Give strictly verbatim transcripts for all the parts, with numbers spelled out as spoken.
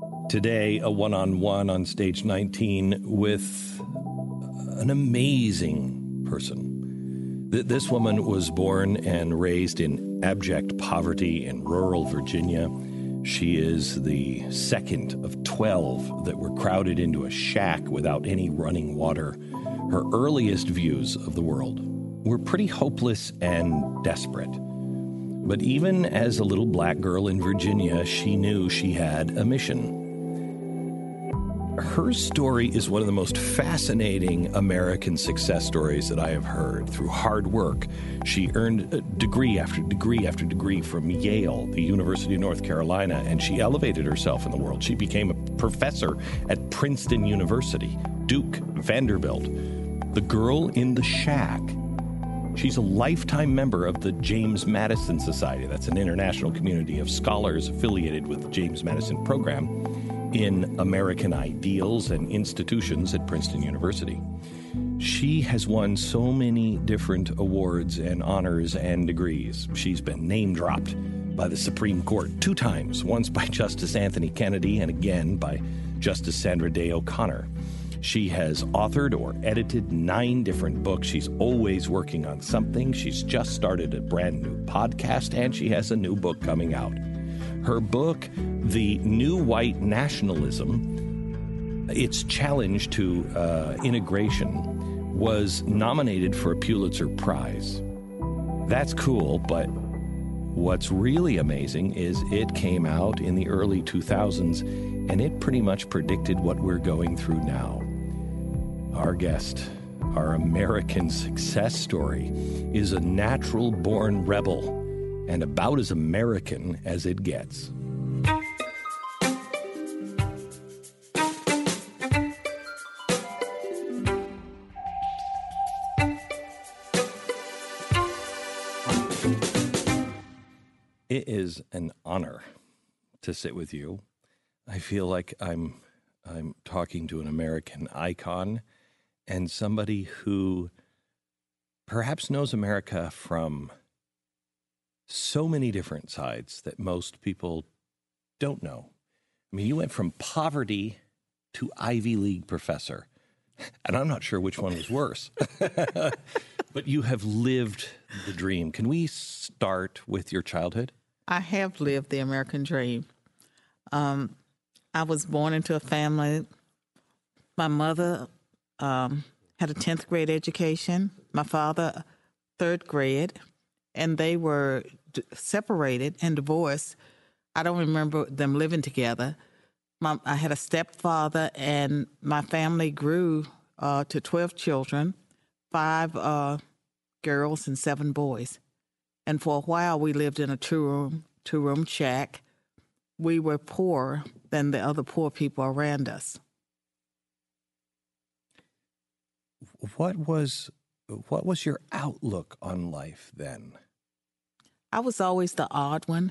Today, a one-on-one on Stage nineteen with an amazing person. Th- this woman was born and raised in abject poverty in rural Virginia. She is the second of twelve that were crowded into a shack without any running water. Her earliest views of the world were pretty hopeless and desperate. But even as a little black girl in Virginia, she knew she had a mission. Her story is one of the most fascinating American success stories that I have heard. Through hard work, she earned a degree after degree after degree from Yale, the University of North Carolina, and she elevated herself in the world. She became a professor at Princeton University, Duke, Vanderbilt. The girl in the shack. She's a lifetime member of the James Madison Society. That's an international community of scholars affiliated with the James Madison program in American ideals and institutions at Princeton University. She has won so many different awards and honors and degrees. She's been name-dropped by the Supreme Court two times, once by Justice Anthony Kennedy and again by Justice Sandra Day O'Connor. She has authored or edited nine different books. She's always working on something. She's just started a brand new podcast, and she has a new book coming out. Her book, The New White Nationalism, its challenge to uh, integration, was nominated for a Pulitzer Prize. That's cool, but what's really amazing is it came out in the early two thousands, and it pretty much predicted what we're going through now. Our guest, our American success story, is a natural-born rebel and about as American as it gets. It is an honor to sit with you. I feel like I'm I'm talking to an American icon and somebody who perhaps knows America from so many different sides that most people don't know. I mean, you went from poverty to Ivy League professor, and I'm not sure which one was worse. But you have lived the dream. Can we start with your childhood? I have lived the American dream. Um, I was born into a family. My mother um, had a tenth grade education. My father, third grade. And they were d- separated and divorced. I don't remember them living together. My, I had a stepfather, and my family grew uh, to twelve children, five uh, girls and seven boys. And for a while, we lived in a two-room, two-room shack. We were poorer than the other poor people around us. What was what was your outlook on life then? I was always the odd one.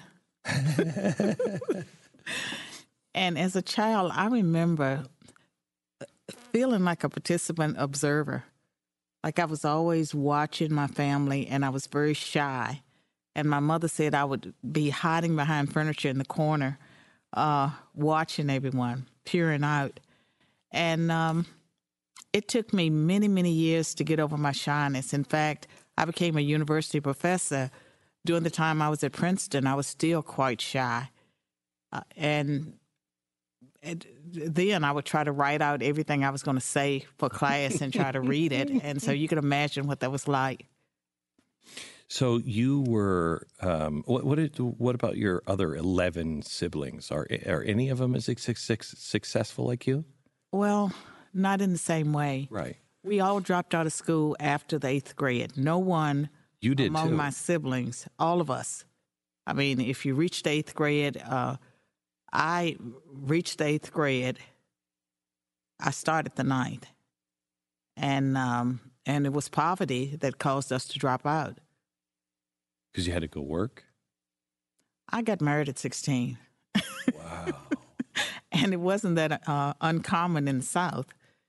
And as a child, I remember feeling like a participant observer. Like I was always watching my family, and I was very shy. And my mother said I would be hiding behind furniture in the corner, uh, watching everyone, peering out. And um, it took me many, many years to get over my shyness. In fact, I became a university professor. During the time I was at Princeton, I was still quite shy. Uh, and, and then I would try to write out everything I was going to say for class and try to read it. And so you can imagine what that was like. So you were, um, what what, did, what about your other eleven siblings? Are are any of them as successful like you? Well, not in the same way. Right. We all dropped out of school after the eighth grade. No one you did among too. my siblings, all of us. I mean, if you reached eighth grade, uh, I reached eighth grade. I started the ninth. And, um, and it was poverty that caused us to drop out. Because you had to go work? I got married at sixteen. Wow. And it wasn't that uh, uncommon in the South.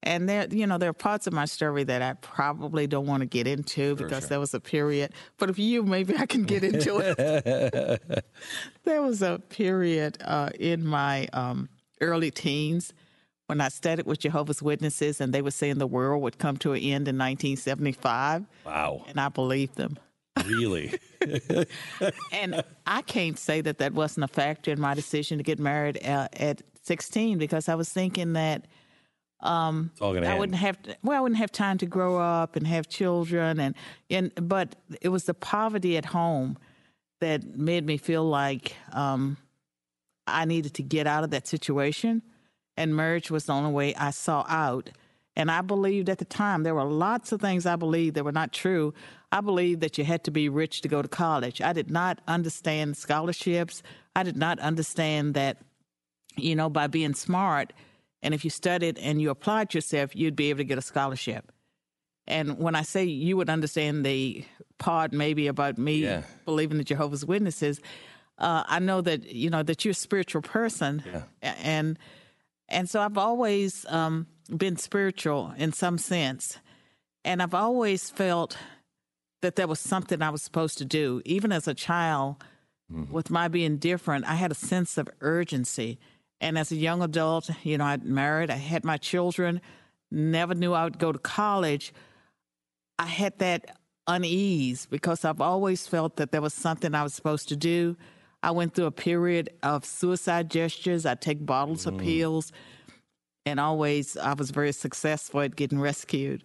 And there, you know, there are parts of my story that I probably don't want to get into because sure. there was a period. But if you, maybe I can get into it. There was a period uh, in my um, early teens when I studied with Jehovah's Witnesses, and they were saying the world would come to an end in nineteen seventy-five. Wow. And I believed them. Really? And I can't say that that wasn't a factor in my decision to get married uh, at sixteen, because I was thinking that Um, it's all gonna I end. wouldn't have to, well, I wouldn't have time to grow up and have children, and and but it was the poverty at home that made me feel like um, I needed to get out of that situation, and marriage was the only way I saw out. And I believed at the time there were lots of things I believed that were not true. I believed that you had to be rich to go to college. I did not understand scholarships. I did not understand that, you know, by being smart, and if you studied and you applied yourself, you'd be able to get a scholarship. And when I say you would understand the part maybe about me Yeah. believing the Jehovah's Witnesses, uh, I know that, you know, that you're a spiritual person. Yeah. And and so I've always um, been spiritual in some sense. And I've always felt that there was something I was supposed to do. Even as a child, mm-hmm. with my being different, I had a sense of urgency. And as a young adult, you know, I'd married, I had my children, never knew I would go to college. I had that unease because I've always felt that there was something I was supposed to do. I went through a period of suicide gestures. I'd take bottles mm. of pills, and always I was very successful at getting rescued.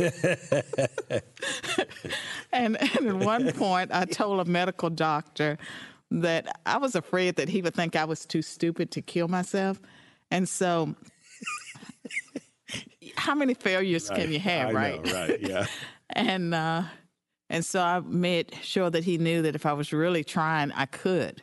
and, and at one point, I told a medical doctor that I was afraid that he would think I was too stupid to kill myself. And so how many failures right. can you have, I right? know, right, yeah. and uh, and so I made sure that he knew that if I was really trying, I could.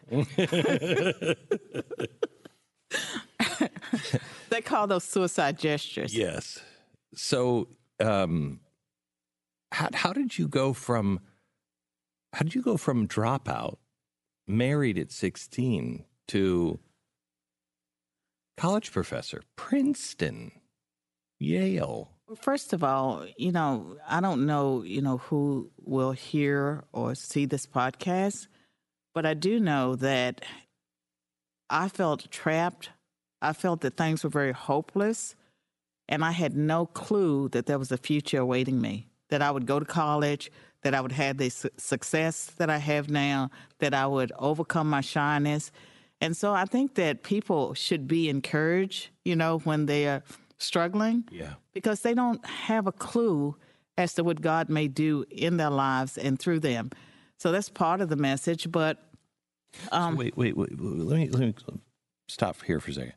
They call those suicide gestures. Yes. So um, how, how did you go from, how did you go from dropout, married at sixteen, to college professor, Princeton, Yale? First of all, you know, I don't know, you know, who will hear or see this podcast, but I do know that I felt trapped. I felt that things were very hopeless, and I had no clue that there was a future awaiting me, that I would go to college, that I would have the su- success that I have now, that I would overcome my shyness. And so I think that people should be encouraged, you know, when they are struggling, yeah, because they don't have a clue as to what God may do in their lives and through them. So that's part of the message. But um, so wait, wait, wait, let me let me stop here for a second.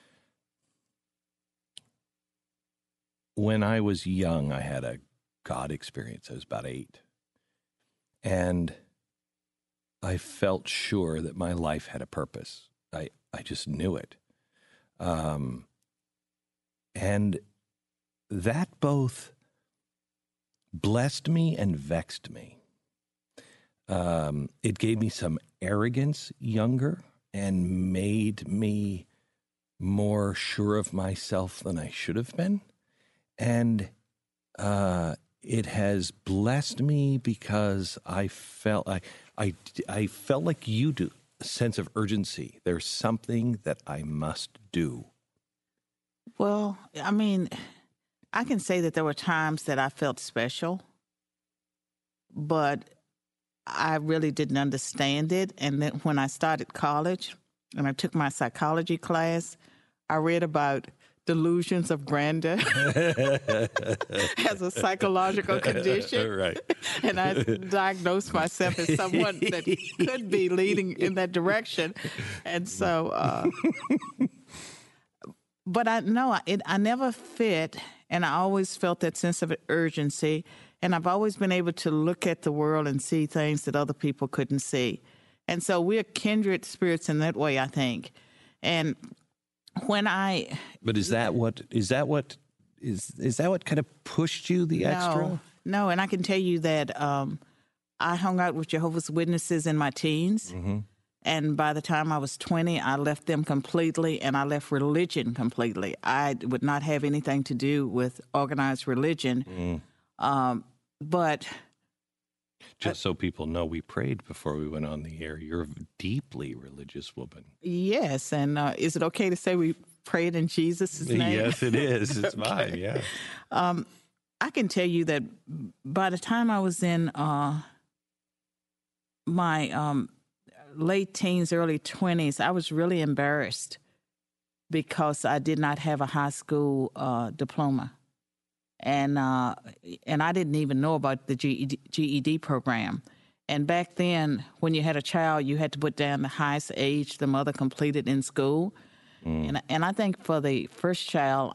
When I was young, I had a God experience. I was about eight, and I felt sure that my life had a purpose. I I just knew it. Um. And that both blessed me and vexed me. Um, it gave me some arrogance younger and made me more sure of myself than I should have been. And uh, it has blessed me because I felt I, I, I felt like you do, a sense of urgency. There's something that I must do. Well, I mean, I can say that there were times that I felt special, but I really didn't understand it. And then when I started college and I took my psychology class, I read about delusions of grandeur as a psychological condition. Right. And I diagnosed myself as someone that could be leading in that direction. And so... Uh, But I know it, I never fit, and I always felt that sense of urgency, and I've always been able to look at the world and see things that other people couldn't see. And so we're kindred spirits in that way, I think. And when I... But is that what, is that what, is, is that what kind of pushed you the no, extra? No, and I can tell you that um, I hung out with Jehovah's Witnesses in my teens. Mm-hmm. And by the time I was twenty, I left them completely, and I left religion completely. I would not have anything to do with organized religion. Mm. Um, but just so people know, we prayed before we went on the air. You're a deeply religious woman. Yes, and uh, is it okay to say we prayed in Jesus' name? Yes, it is. It's Okay. fine, yeah. Um, I can tell you that by the time I was in uh, my um, late teens, early twenties, I was really embarrassed because I did not have a high school uh, diploma. And uh, and I didn't even know about the G E D program. And back then, when you had a child, you had to put down the highest age the mother completed in school. Mm. And and I think for the first child,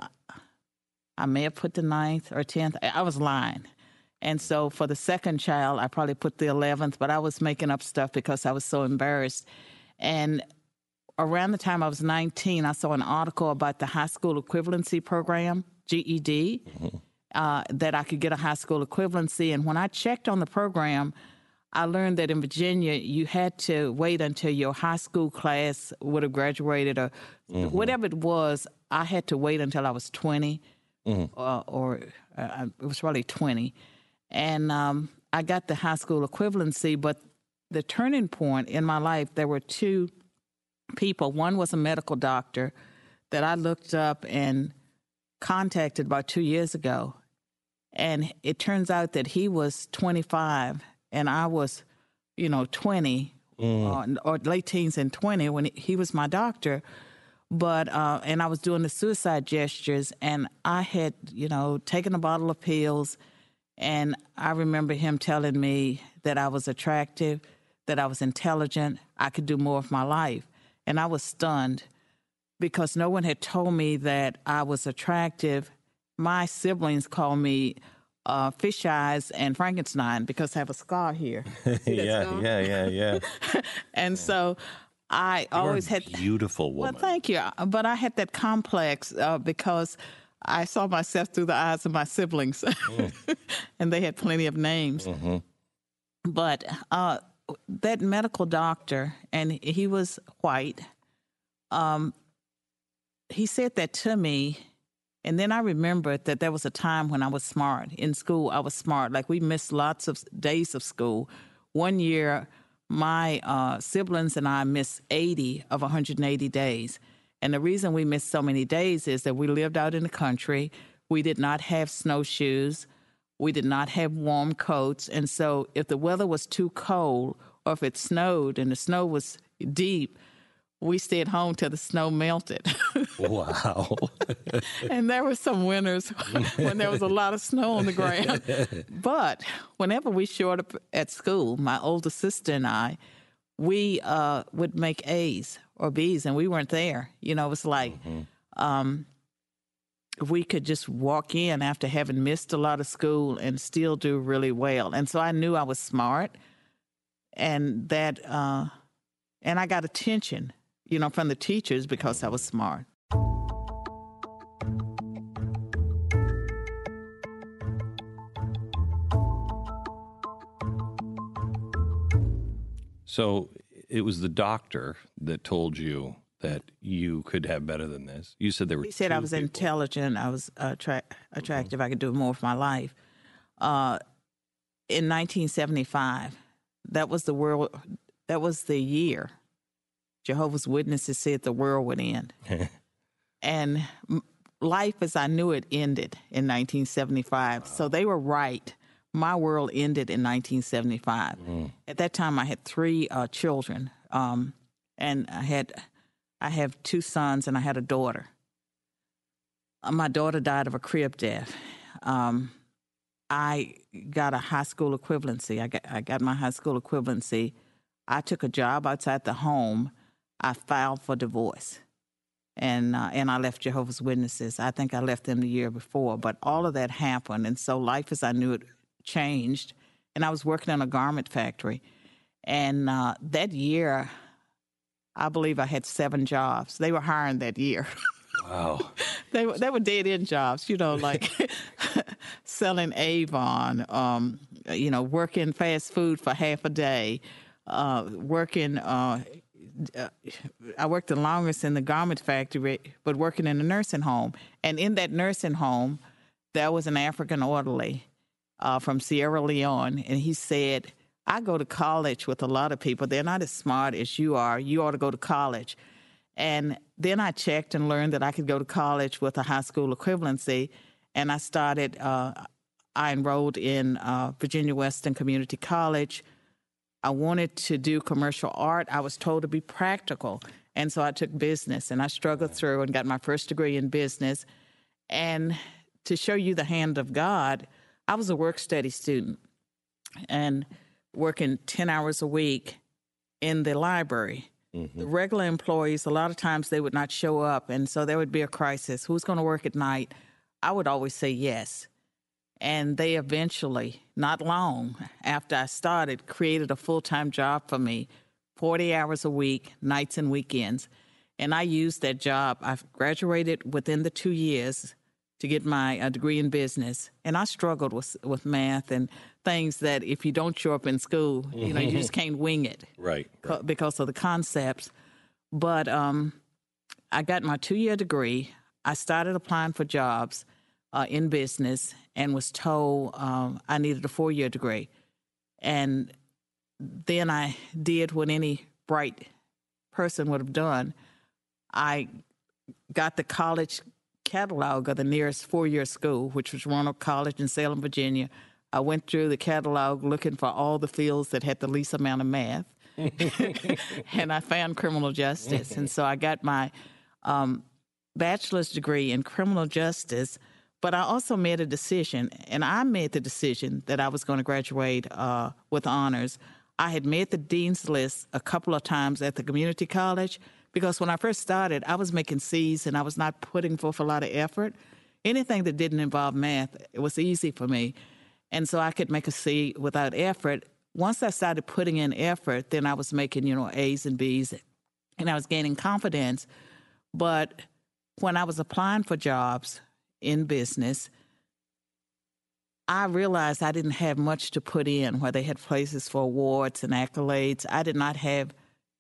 I may have put the ninth or tenth. I was lying. And so for the second child, I probably put the eleventh, but I was making up stuff because I was so embarrassed. And around the time I was nineteen, I saw an article about the high school equivalency program, G E D. Mm-hmm. Uh, that I could get a high school equivalency. And when I checked on the program, I learned that in Virginia, you had to wait until your high school class would have graduated or mm-hmm. whatever it was. I had to wait until I was twenty, mm-hmm. uh, or uh, it was probably twenty. And um, I got the high school equivalency, but the turning point in my life, there were two people. One was a medical doctor that I looked up and contacted about two years ago. And it turns out that he was twenty-five and I was, you know, twenty mm. or, or late teens and twenty when he was my doctor. But, uh, and I was doing the suicide gestures, and I had, you know, taken a bottle of pills. And I remember him telling me that I was attractive, that I was intelligent, I could do more of my life. And I was stunned because no one had told me that I was attractive. My siblings call me uh, Fish Eyes and Frankenstein because I have a scar here. yeah, scar? yeah, yeah, yeah, And yeah. so I You're always a had... beautiful woman. Well, thank you. But I had that complex uh, because I saw myself through the eyes of my siblings. Mm. And they had plenty of names. Mm-hmm. But uh, that medical doctor, and he was white, um, he said that to me. And then I remembered that there was a time when I was smart. In school, I was smart. Like, we missed lots of days of school. One year, my uh, siblings and I missed eighty of one hundred eighty days. And the reason we missed so many days is that we lived out in the country. We did not have snowshoes. We did not have warm coats. And so if the weather was too cold or if it snowed and the snow was deep, we stayed home till the snow melted. Wow. And there were some winters when there was a lot of snow on the ground. But whenever we showed up at school, my older sister and I, we uh, would make A's or B's, and we weren't there. You know, it was like mm-hmm. um, we could just walk in after having missed a lot of school and still do really well. And so I knew I was smart, and that, uh, and I got attention, you know, from the teachers because I was smart. So it was the doctor that told you that you could have better than this. You said there were He said I was people. intelligent, I was attra- attractive, mm-hmm. I could do more of my life. Uh, in nineteen seventy-five, that was the world, that was the year Jehovah's Witnesses said the world would end. And life as I knew it ended in nineteen seventy-five. Wow. So they were right. My world ended in nineteen seventy-five. Mm. At that time, I had three uh, children, um, and I had, I have two sons, and I had a daughter. Uh, my daughter died of a crib death. Um, I got a high school equivalency. I got, I got my high school equivalency. I took a job outside the home. I filed for divorce, and uh, and I left Jehovah's Witnesses. I think I left them the year before, but all of that happened, and so life as I knew it changed. And I was working in a garment factory, and uh, that year, I believe I had seven jobs. They were hiring that year. Wow. they were they were dead end jobs, you know, like selling Avon, um, you know, working fast food for half a day, uh, working. Uh, uh, I worked the longest in the garment factory, but working in a nursing home. And in that nursing home, there was an African orderly uh, from Sierra Leone, and he said, I go to college with a lot of people. They're not as smart as you are. You ought to go to college. And then I checked and learned that I could go to college with a high school equivalency, and I started, uh, I enrolled in uh, Virginia Western Community College. I wanted to do commercial art. I was told to be practical, and so I took business, and I struggled through and got my first degree in business. And to show you the hand of God, I was a work-study student and working ten hours a week in the library. Mm-hmm. The regular employees, a lot of times they would not show up, and so there would be a crisis. Who's going to work at night? I would always say yes. And they eventually, not long after I started, created a full-time job for me, forty hours a week, nights and weekends. And I used that job. I graduated within the two years to get my uh, degree in business. And I struggled with with math and things that if you don't show up in school, you know, you just can't wing it. Right. right. Because of the concepts. But um, I got my two-year degree. I started applying for jobs uh, in business and was told um, I needed a four-year degree. And then I did what any bright person would have done. I got the college catalog of the nearest four-year school, which was Roanoke College in Salem, Virginia. I went through the catalog looking for all the fields that had the least amount of math, and I found criminal justice. And so I got my um, bachelor's degree in criminal justice, but I also made a decision, and I made the decision that I was going to graduate uh, with honors. I had made the dean's list a couple of times at the community college, because when I first started, I was making C's and I was not putting forth a lot of effort. Anything that didn't involve math, it was easy for me. And so I could make a C without effort. Once I started putting in effort, then I was making, you know, A's and B's, and I was gaining confidence. But when I was applying for jobs in business, I realized I didn't have much to put in where they had places for awards and accolades. I did not have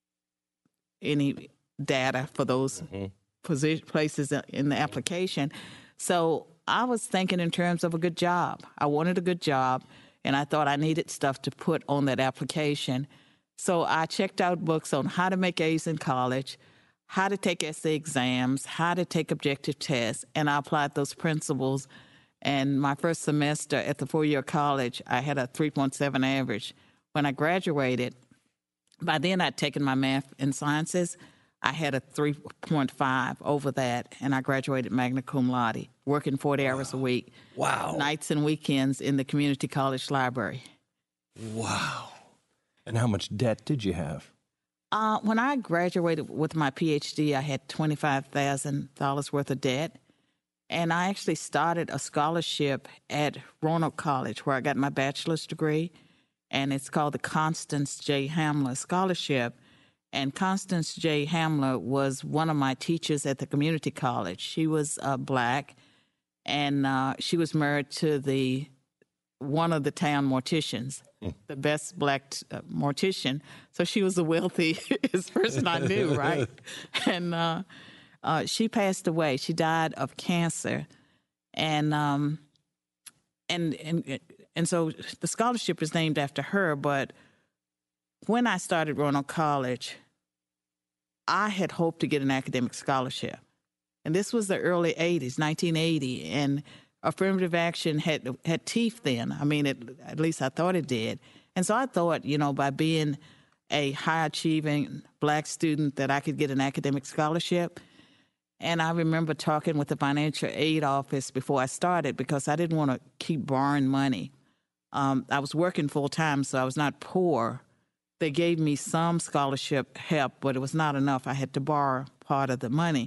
any data for those mm-hmm. position, places in the application. So I was thinking in terms of a good job. I wanted a good job, and I thought I needed stuff to put on that application. So I checked out books on how to make A's in college, how to take essay exams, how to take objective tests, and I applied those principles. And my first semester at the four-year college, I had a three point seven average. When I graduated, by then I'd taken my math and sciences. I had a three point five over that, and I graduated magna cum laude, working forty wow. hours a week. Wow. Nights and weekends in the community college library. Wow. And how much debt did you have? Uh, when I graduated with my P H D, I had twenty-five thousand dollars worth of debt. And I actually started a scholarship at Roanoke College where I got my bachelor's degree, and it's called the Constance J. Hamler Scholarship. And Constance J. Hamler was one of my teachers at the community college. She was uh, black, and uh, she was married to the one of the town morticians, mm. the best black t- uh, mortician. So she was the wealthiest person I knew, right? And uh, uh, she passed away. She died of cancer, and um, and and and so the scholarship is named after her. But when I started Roanoke College, I had hoped to get an academic scholarship. And this was the early eighties, nineteen eighty, and affirmative action had had teeth then. I mean, it, at least I thought it did. And so I thought, you know, by being a high-achieving black student that I could get an academic scholarship. And I remember talking with the financial aid office before I started because I didn't want to keep borrowing money. Um, I was working full-time, so I was not poor. They gave me some scholarship help, but it was not enough. I had to borrow part of the money.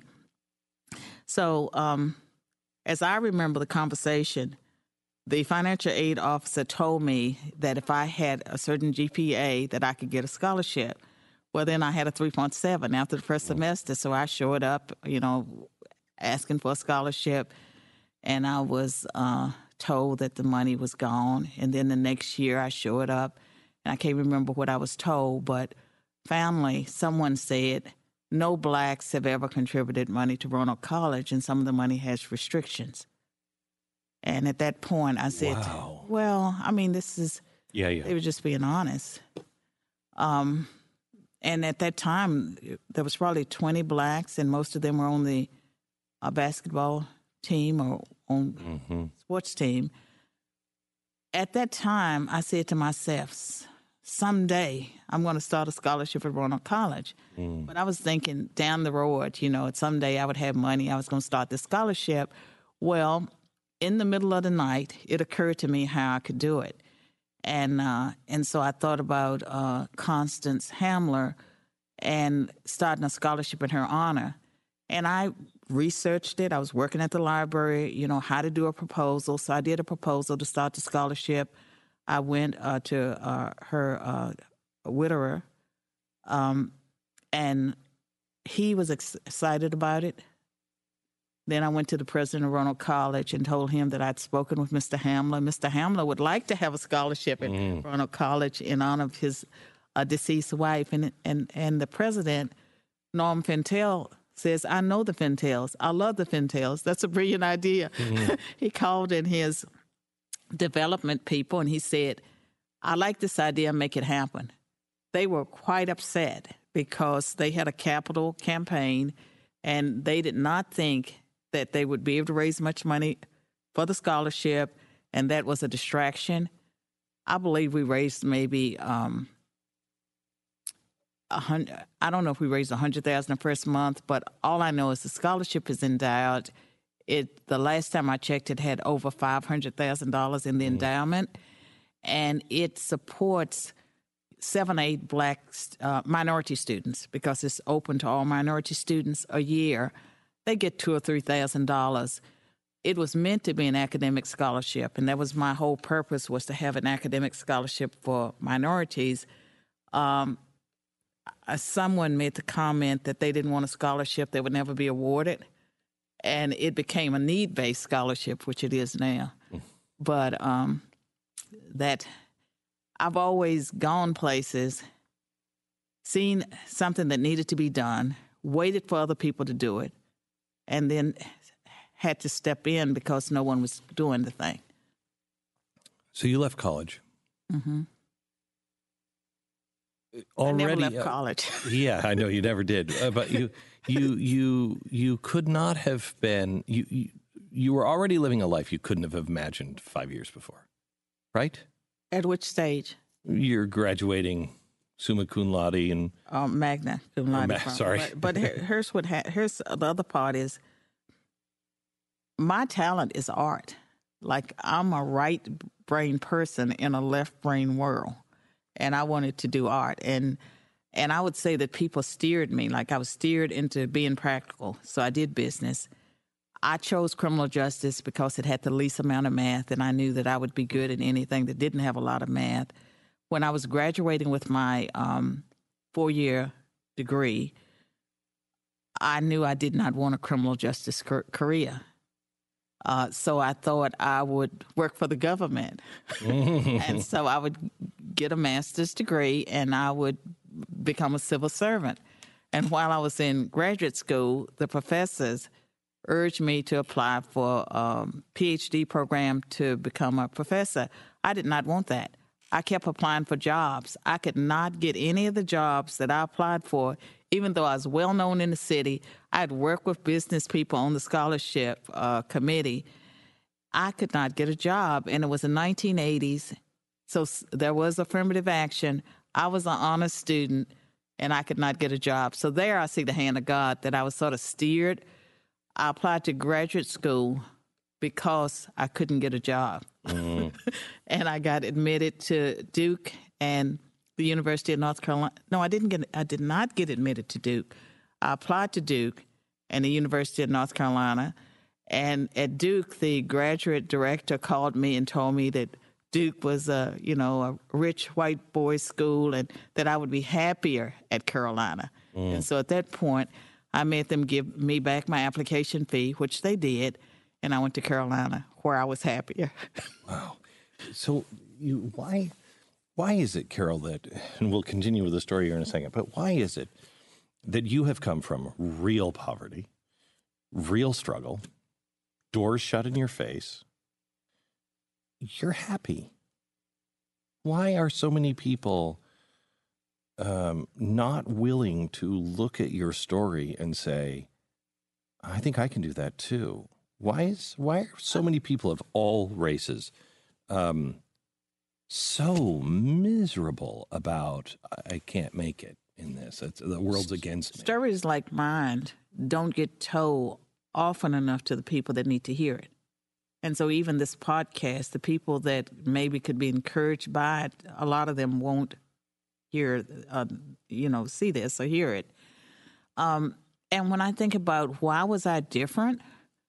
So um, as I remember the conversation, the financial aid officer told me that if I had a certain G P A that I could get a scholarship. Well, then I had a three point seven after the first semester, so I showed up, you know, asking for a scholarship, and I was uh, told that the money was gone. And then the next year I showed up, and I can't remember what I was told, but family, someone said, no blacks have ever contributed money to Roanoke College, and some of the money has restrictions. And at that point, I said, wow. well, I mean, this is, yeah, yeah. they were just being honest. Um, and at that time, there was probably twenty blacks, and most of them were on the uh, basketball team or on mm-hmm. sports team. At that time, I said to myself, someday I'm going to start a scholarship at Roanoke College. Mm. But I was thinking down the road, you know, someday I would have money. I was going to start this scholarship. Well, in the middle of the night, it occurred to me how I could do it. And uh, and so I thought about uh, Constance Hamler and starting a scholarship in her honor. And I researched it. I was working at the library, you know, how to do a proposal. So I did a proposal to start the scholarship. I went uh, to uh, her uh, widower, um, and he was ex- excited about it. Then I went to the president of Roanoke College and told him that I'd spoken with Mister Hamler. Mister Hamler would like to have a scholarship at mm. Roanoke College in honor of his uh, deceased wife. And, and, and the president, Norm Fentel, says, I know the Fentels. I love the Fentels. That's a brilliant idea. Mm-hmm. He called in his development people and he said, I like this idea, make it happen. They were quite upset because they had a capital campaign and they did not think that they would be able to raise much money for the scholarship, and that was a distraction. I believe we raised maybe um, a hundred. I don't know if we raised a hundred thousand the first month, but all I know is the scholarship is endowed. It the last time I checked, it had over five hundred thousand dollars in the mm. endowment, and it supports seven, eight black uh, minority students because it's open to all minority students a year. They get two or three thousand dollars. It was meant to be an academic scholarship, and that was my whole purpose, was to have an academic scholarship for minorities. Um, someone made the comment that they didn't want a scholarship that would never be awarded, and it became a need-based scholarship, which it is now. Mm. But um, that I've always gone places, seen something that needed to be done, waited for other people to do it, and then had to step in because no one was doing the thing. So you left college. Mm-hmm. Already, I never left uh, college. Yeah, I know you never did. Uh, but you, you, you, you could not have been. You, you, you were already living a life you couldn't have imagined five years before, right? At which stage? You're graduating summa cum laude and uh, magna cum laude. Ma- sorry, but, but here, here's what ha- here's the other part is my talent is art. Like, I'm a right brain person in a left brain world, and I wanted to do art. And and I would say that people steered me. Like, I was steered into being practical. So I did business. I chose criminal justice because it had the least amount of math, and I knew that I would be good at anything that didn't have a lot of math. When I was graduating with my um, four-year degree, I knew I did not want a criminal justice car- career. Uh, so I thought I would work for the government. And so I would get a master's degree, and I would become a civil servant. And while I was in graduate school, the professors urged me to apply for a P H D program to become a professor. I did not want that. I kept applying for jobs. I could not get any of the jobs that I applied for, even though I was well known in the city. I'd worked with business people on the scholarship uh, committee. I could not get a job, and it was the nineteen eighties, so there was affirmative action. I was an honor student, and I could not get a job. So there I see the hand of God, that I was sort of steered. I applied to graduate school because I couldn't get a job. Mm-hmm. And I got admitted to Duke and the University of North Carolina. No, I didn't get, I did not get admitted to Duke. I applied to Duke and the University of North Carolina. And at Duke, the graduate director called me and told me that Duke was a, you know, a rich white boys' school, and that I would be happier at Carolina. Mm. And so at that point, I made them give me back my application fee, which they did, and I went to Carolina, where I was happier. Wow. So you why Why is it, Carol, that, and we'll continue with the story here in a second, but why is it that you have come from real poverty, real struggle, doors shut in your face, you're happy? Why are so many people um, not willing to look at your story and say, I think I can do that too? Why is why are so many people of all races um, so miserable about, I can't make it in this? It's, the world's against me. Stories like mine don't get told often enough to the people that need to hear it. And so even this podcast, the people that maybe could be encouraged by it, a lot of them won't hear, uh, you know, see this or hear it. Um, and when I think about why was I different,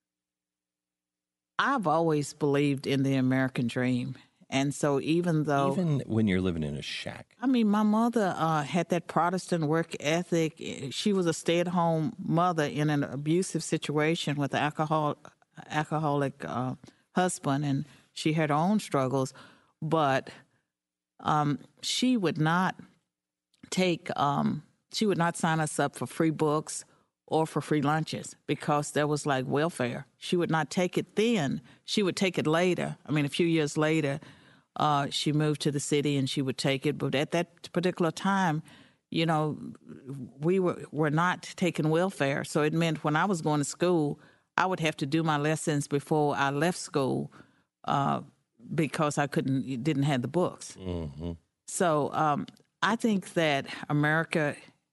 I've always believed in the American dream. And so even though... Even when you're living in a shack. I mean, my mother uh, had that Protestant work ethic. She was a stay-at-home mother in an abusive situation with an alcohol, alcoholic uh, husband, and she had her own struggles. But um, she would not take... Um, she would not sign us up for free books or for free lunches because that was like welfare. She would not take it then. She would take it later. I mean, a few years later, uh, she moved to the city and she would take it. But at that particular time, you know, we were, were not taking welfare. So it meant when I was going to school, I would have to do my lessons before I left school uh, because I couldn't, didn't have the books. Mm-hmm. So um, I think that America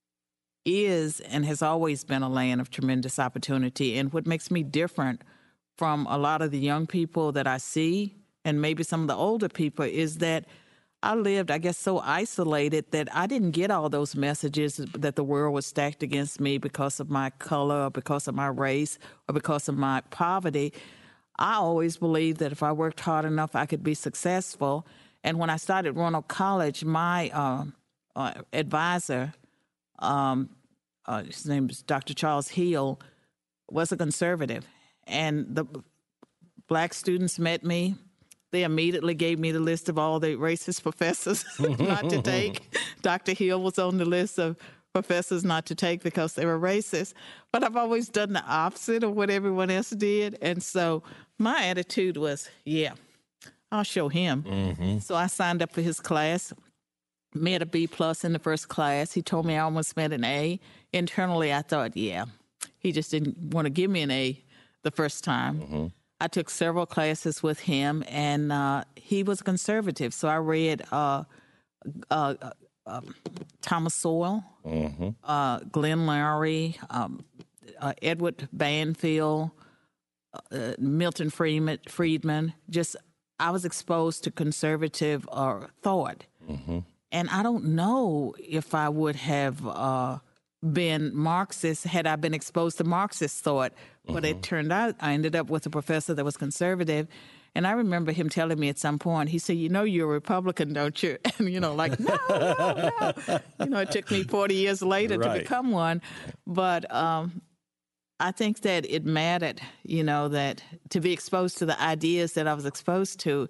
is and has always been a land of tremendous opportunity. And what makes me different from a lot of the young people that I see, and maybe some of the older people, is that I lived, I guess, so isolated that I didn't get all those messages that the world was stacked against me because of my color or because of my race or because of my poverty. I always believed that if I worked hard enough, I could be successful. And when I started Roanoke College, my uh, uh, advisor, Um, uh, his name is Doctor Charles Hill, was a conservative. And the black students met me. They immediately gave me the list of all the racist professors not to take. Doctor Hill was on the list of professors not to take because they were racist. But I've always done the opposite of what everyone else did. And so my attitude was, yeah, I'll show him. Mm-hmm. So I signed up for his class. Made a B plus in the first class. He told me I almost made an A. Internally, I thought, yeah, he just didn't want to give me an A the first time. Mm-hmm. I took several classes with him, and uh, he was conservative. So I read uh, uh, uh, Thomas Sowell, Mm-hmm. uh, Glenn Lowry, um, uh, Edward Banfield, uh, Milton Friedman, Friedman. Just I was exposed to conservative uh, thought. Mm-hmm. And I don't know if I would have uh, been Marxist had I been exposed to Marxist thought. But mm-hmm. it turned out I ended up with a professor that was conservative. And I remember him telling me at some point, he said, you know, you're a Republican, don't you? And, you know, like, no, no, no. You know, it took me forty years later right. to become one. But um, I think that it mattered, you know, that to be exposed to the ideas that I was exposed to.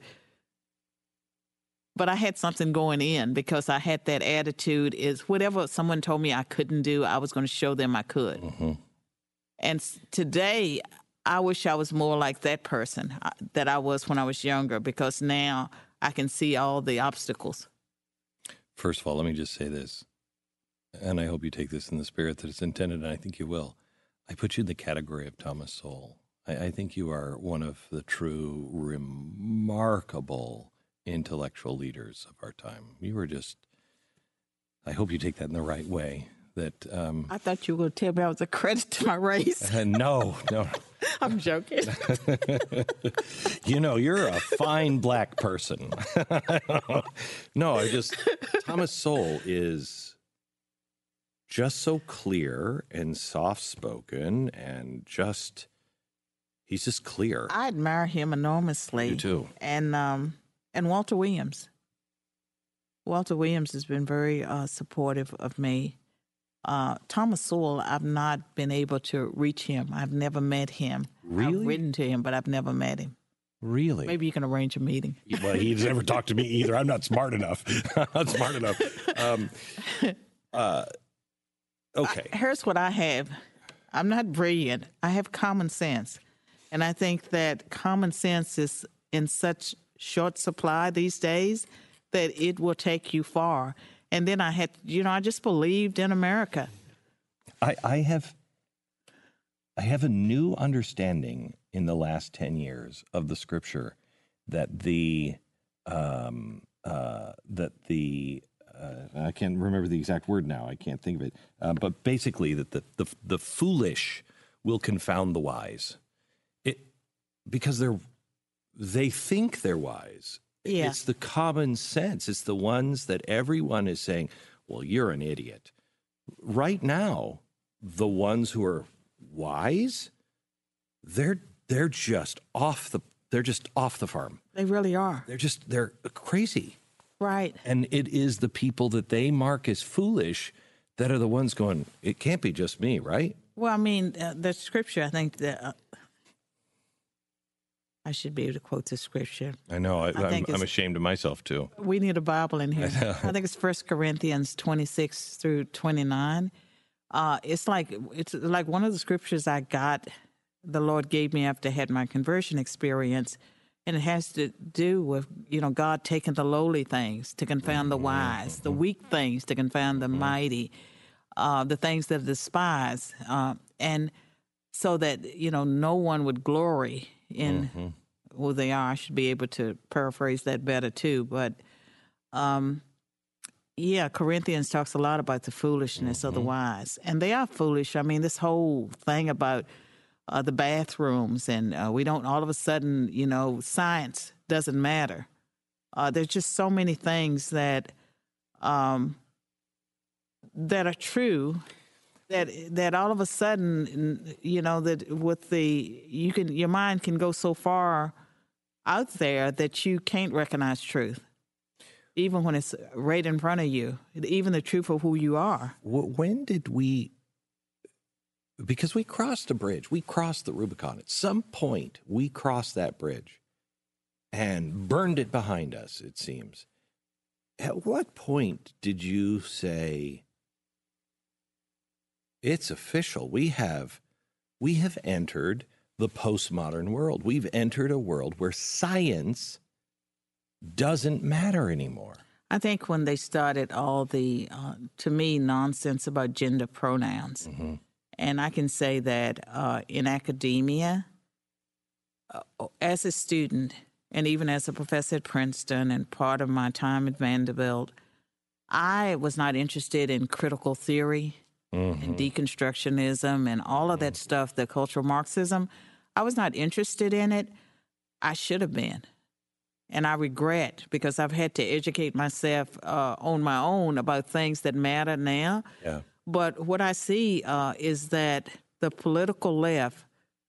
But I had something going in because I had that attitude is whatever someone told me I couldn't do, I was going to show them I could. Mm-hmm. And today, I wish I was more like that person that I was when I was younger, because now I can see all the obstacles. First of all, let me just say this, and I hope you take this in the spirit that it's intended, and I think you will. I put you in the category of Thomas Sowell. I, I think you are one of the true remarkable intellectual leaders of our time. You were just, I hope you take that in the right way. That um, I thought you were going to tell me I was a credit to my race. Uh, no, no. I'm joking. You know, you're a fine black person. No, I just, Thomas Sowell is just so clear and soft-spoken and just, he's just clear. I admire him enormously. You too. And, um, and Walter Williams. Walter Williams has been very uh, supportive of me. Uh, Thomas Sowell, I've not been able to reach him. I've never met him. Really? I've written to him, but I've never met him. Really? Maybe you can arrange a meeting. Well, he's never talked to me either. I'm not smart enough. I'm not smart enough. Um, uh, okay. I, here's what I have. I'm not brilliant. I have common sense. And I think that common sense is in such short supply these days that it will take you far. And then I had, you know, I just believed in America. I, I have I have a new understanding in the last ten years of the scripture that the um, uh, that the uh, I can't remember the exact word now. I can't think of it. Uh, but basically, that the, the the foolish will confound the wise. It because they're they think they're wise. Yeah. It's the common sense. It's the ones that everyone is saying, "Well, you're an idiot." Right now, the ones who are wise, they're they're just off the they're just off the farm. They really are. They're just they're crazy. Right. And it is the people that they mark as foolish that are the ones going, it can't be just me, right? Well, I mean, uh, the scripture, I think that uh, I should be able to quote the scripture. I know. I, I I'm, I'm ashamed of myself, too. We need a Bible in here. I, I think it's First Corinthians twenty-six through twenty-nine. Uh, it's like it's like one of the scriptures I got, the Lord gave me after I had my conversion experience, and it has to do with, you know, God taking the lowly things to confound the wise, the weak things to confound the mighty, uh, the things that are despised, uh, and so that, you know, no one would glory in mm-hmm. who they are. I should be able to paraphrase that better too, but um, yeah, Corinthians talks a lot about the foolishness mm-hmm. of the wise, and they are foolish. I mean, this whole thing about uh, the bathrooms, and uh, we don't all of a sudden, you know, science doesn't matter. Uh, there's just so many things that um, that are true. That that all of a sudden, you know, that with the you can your mind can go so far out there that you can't recognize truth, even when it's right in front of you, even the truth of who you are. When did we? Because we crossed a bridge, we crossed the Rubicon. At some point, we crossed that bridge and burned it behind us. It seems. At what point did you say, it's official? We have, we have entered the postmodern world. We've entered a world where science doesn't matter anymore. I think when they started all the, uh, to me, nonsense about gender pronouns, mm-hmm. and I can say that uh, in academia, uh, as a student, and even as a professor at Princeton and part of my time at Vanderbilt, I was not interested in critical theory. Mm-hmm. And deconstructionism and all of that stuff, the cultural Marxism. I was not interested in it. I should have been. And I regret, because I've had to educate myself uh, on my own about things that matter now. Yeah. But what I see uh, is that the political left,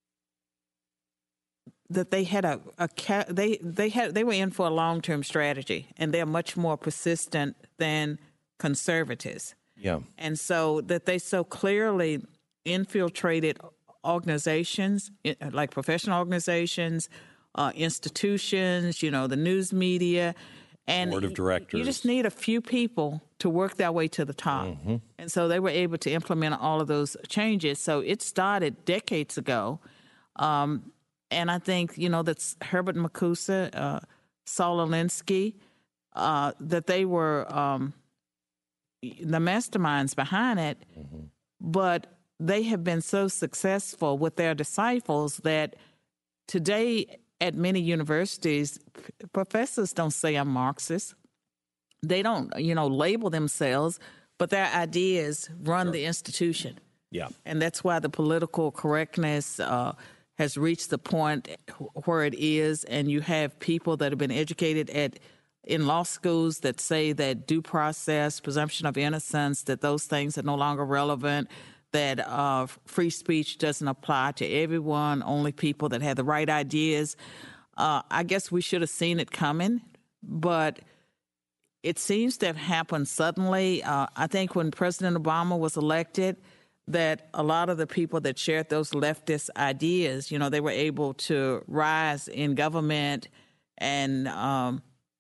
that they had a, a they they had they were in for a long-term strategy, and they're much more persistent than conservatives. Yeah. And so that they so clearly infiltrated organizations, like professional organizations, uh, institutions, you know, the news media. And board of directors. You just need a few people to work their way to the top. Mm-hmm. And so they were able to implement all of those changes. So it started decades ago. Um, and I think, you know, that's Herbert Marcuse, uh, Saul Alinsky, uh, that they were um, the masterminds behind it, mm-hmm. but they have been so successful with their disciples that today at many universities, p- professors don't say I'm Marxist. They don't, you know, label themselves, but their ideas run sure. the institution. Yeah. And that's why the political correctness uh, has reached the point where it is, and you have people that have been educated at in law schools that say that due process, presumption of innocence, that those things are no longer relevant, that uh, free speech doesn't apply to everyone, only people that have the right ideas. Uh, I guess we should have seen it coming, but it seems to have happened suddenly. Uh, I think when President Obama was elected, that a lot of the people that shared those leftist ideas, you know, they were able to rise in government and um,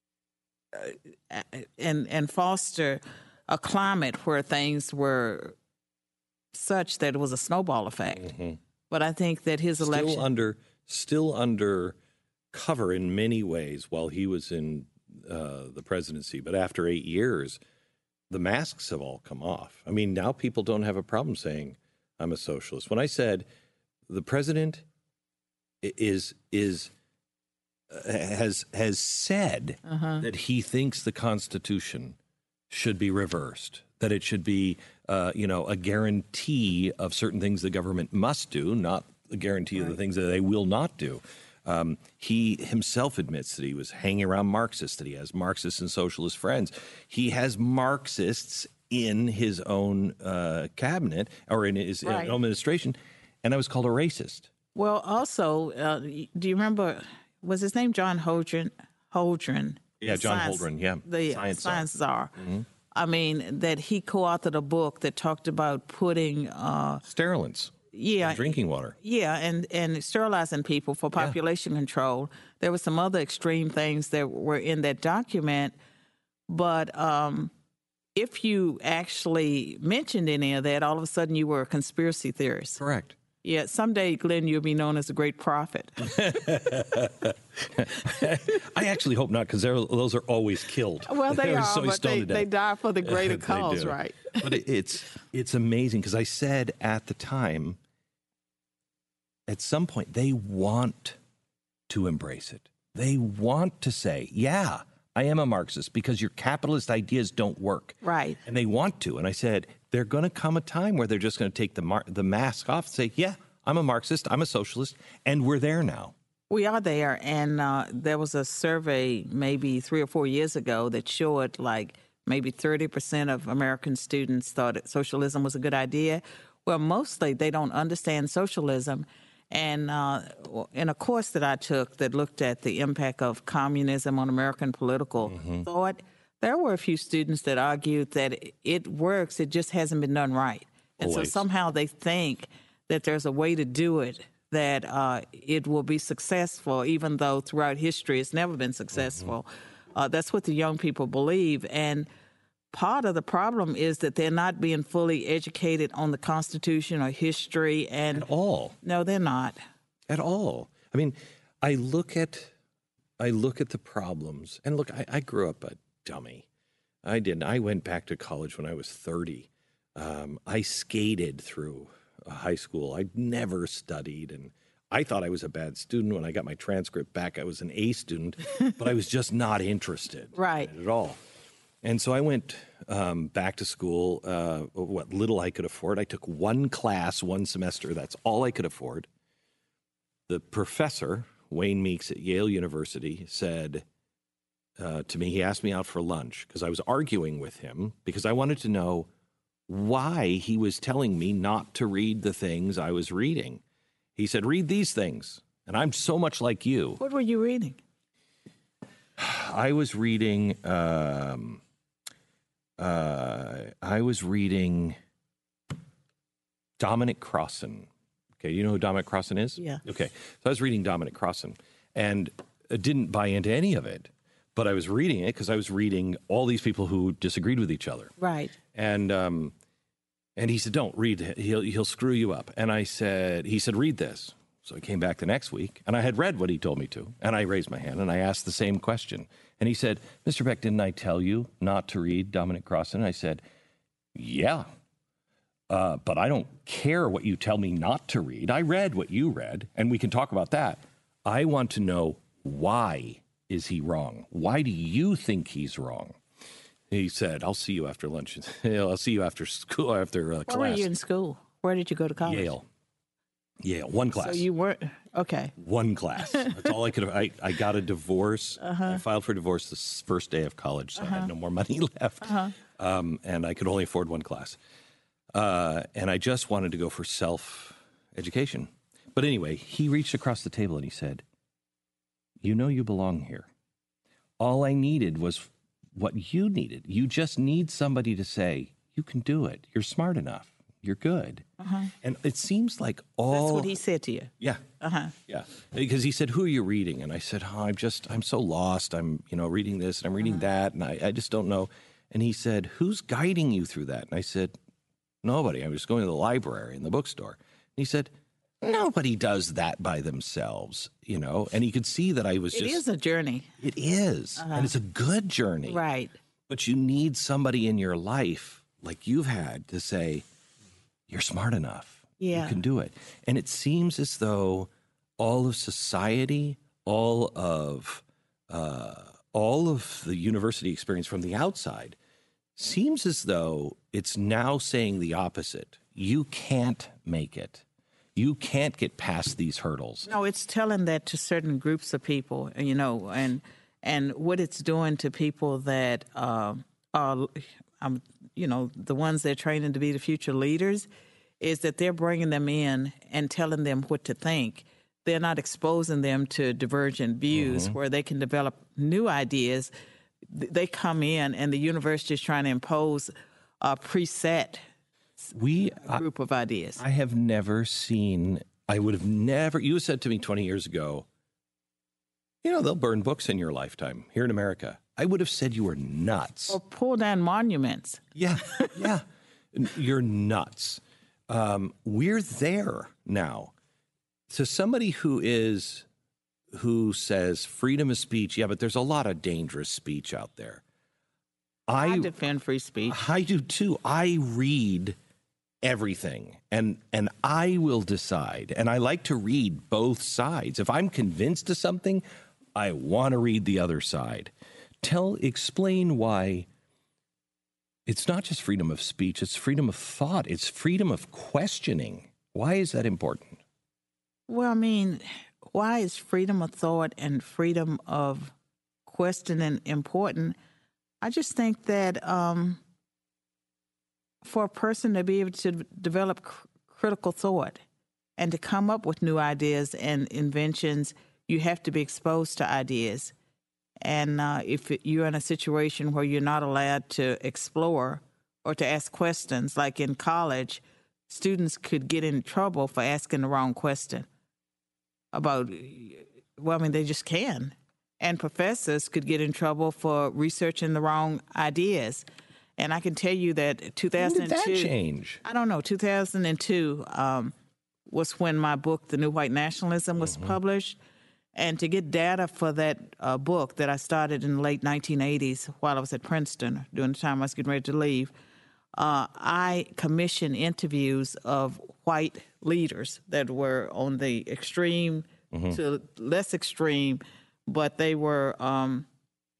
and and foster a climate where things were such that it was a snowball effect. Mm-hmm. But I think that his still election under still under cover in many ways while he was in uh, the presidency, but after eight years, the masks have all come off. I mean, now people don't have a problem saying I'm a socialist. When I said the president is is uh, has has said uh-huh. that he thinks the Constitution should be reversed, that it should be uh, you know a guarantee of certain things the government must do, not a guarantee right. of the things that they will not do. Um, he himself admits that he was hanging around Marxists, that he has Marxist and socialist friends. He has Marxists in his own uh, cabinet or in his right. own administration, and I was called a racist. Well, also, uh, do you remember, was his name John Holdren? Holdren. Yeah, John science, Holdren, yeah. The science, science czar. Mm-hmm. I mean, that he co-authored a book that talked about putting... Uh, Sterilants. Yeah, drinking water. Yeah, and, and sterilizing people for population yeah. control. There were some other extreme things that were in that document, but um, if you actually mentioned any of that, all of a sudden you were a conspiracy theorist. Correct. Yeah, someday, Glenn, you'll be known as a great prophet. I actually hope not, because those are always killed. Well, they are, so but they, they die for the greater cause, right? But it, it's it's amazing, because I said at the time, at some point, they want to embrace it. They want to say, yeah, I am a Marxist because your capitalist ideas don't work. Right. And they want to. And I said, there's going to come a time where they're just going to take the mar- the mask off and say, yeah, I'm a Marxist, I'm a socialist, and we're there now. We are there. And uh, there was a survey maybe three or four years ago that showed like maybe thirty percent of American students thought that socialism was a good idea. Well, mostly they don't understand socialism. And uh, in a course that I took that looked at the impact of communism on American political mm-hmm. thought, there were a few students that argued that it works, it just hasn't been done right. And Always. So somehow they think that there's a way to do it, that uh, it will be successful, even though throughout history it's never been successful. Mm-hmm. Uh, that's what the young people believe. And part of the problem is that they're not being fully educated on the Constitution or history. And At all. No, they're not. At all. I mean, I look at I look at the problems. And look, I, I grew up a dummy. I didn't. I went back to college when I was thirty. Um, I skated through high school. I never studied. And I thought I was a bad student. When I got my transcript back, I was an A student. But I was just not interested right. in it at all. And so I went um, back to school, uh, what little I could afford. I took one class, one semester. That's all I could afford. The professor, Wayne Meeks at Yale University, said uh, to me, he asked me out for lunch because I was arguing with him because I wanted to know why he was telling me not to read the things I was reading. He said, read these things. And I'm so much like you. What were you reading? I was reading... Um, Uh, I was reading Dominic Crossan. Okay, you know who Dominic Crossan is? Yeah. Okay, so I was reading Dominic Crossan, and I didn't buy into any of it, but I was reading it because I was reading all these people who disagreed with each other. Right. And um, and he said, "Don't read it. He'll he'll screw you up." And I said, he said, "Read this." So I came back the next week, and I had read what he told me to, and I raised my hand, and I asked the same question. And he said, Mister Beck, didn't I tell you not to read Dominic Crossan? I said, yeah, uh, but I don't care what you tell me not to read. I read what you read, and we can talk about that. I want to know, why is he wrong? Why do you think he's wrong? He said, I'll see you after lunch. I'll see you after school, after uh, class. Where were you in school? Where did you go to college? Yale. Yale, one class. So you weren't, okay. One class. That's all I could have. I, I got a divorce. Uh-huh. I filed for divorce the first day of college, so uh-huh. I had no more money left. Uh-huh. Um, and I could only afford one class. Uh, and I just wanted to go for self-education. But anyway, he reached across the table and he said, you know you belong here. All I needed was what you needed. You just need somebody to say, you can do it. You're smart enough. you're good. Uh-huh. And it seems like all... That's what he said to you? Yeah. Uh-huh. Yeah. Because he said, who are you reading? And I said, oh, I'm just, I'm so lost. I'm, you know, reading this and I'm reading uh-huh. that, and I, I just don't know. And he said, who's guiding you through that? And I said, nobody. I was going to the library and the bookstore. And he said, nobody does that by themselves, you know? And he could see that I was it just... It is a journey. It is. Uh-huh. And it's a good journey. Right. But you need somebody in your life like you've had to say, you're smart enough. Yeah. You can do it. And it seems as though all of society, all of uh, all of the university experience from the outside seems as though it's now saying the opposite. You can't make it. You can't get past these hurdles. No, it's telling that to certain groups of people, you know, and and what it's doing to people that uh, are, um, you know, the ones they're training to be the future leaders, is that they're bringing them in and telling them what to think. They're not exposing them to divergent views mm-hmm. where they can develop new ideas. They come in and the university is trying to impose a preset we, group I, of ideas. I have never seen, I would have never, you said to me twenty years ago, you know, they'll burn books in your lifetime here in America. I would have said you were nuts. Or pull down monuments. Yeah, yeah. You're nuts. Um, we're there now. So somebody who is, who says freedom of speech, yeah, but there's a lot of dangerous speech out there. I, I defend free speech. I do too. I read everything, and and I will decide. And I like to read both sides. If I'm convinced of something, I want to read the other side. Tell, explain why it's not just freedom of speech, it's freedom of thought, it's freedom of questioning. Why is that important? Well, I mean, why is freedom of thought and freedom of questioning important? I just think that um, for a person to be able to develop cr- critical thought and to come up with new ideas and inventions, you have to be exposed to ideas. And uh, if you're in a situation where you're not allowed to explore or to ask questions, like in college, students could get in trouble for asking the wrong question about, well, I mean, they just can. And professors could get in trouble for researching the wrong ideas. And I can tell you that two thousand two... When did that change? I don't know. two thousand two um, was when my book, The New White Nationalism, was mm-hmm. published. And to get data for that uh, book that I started in the late nineteen eighties while I was at Princeton, during the time I was getting ready to leave, uh, I commissioned interviews of white leaders that were on the extreme mm-hmm. to less extreme, but they were, um,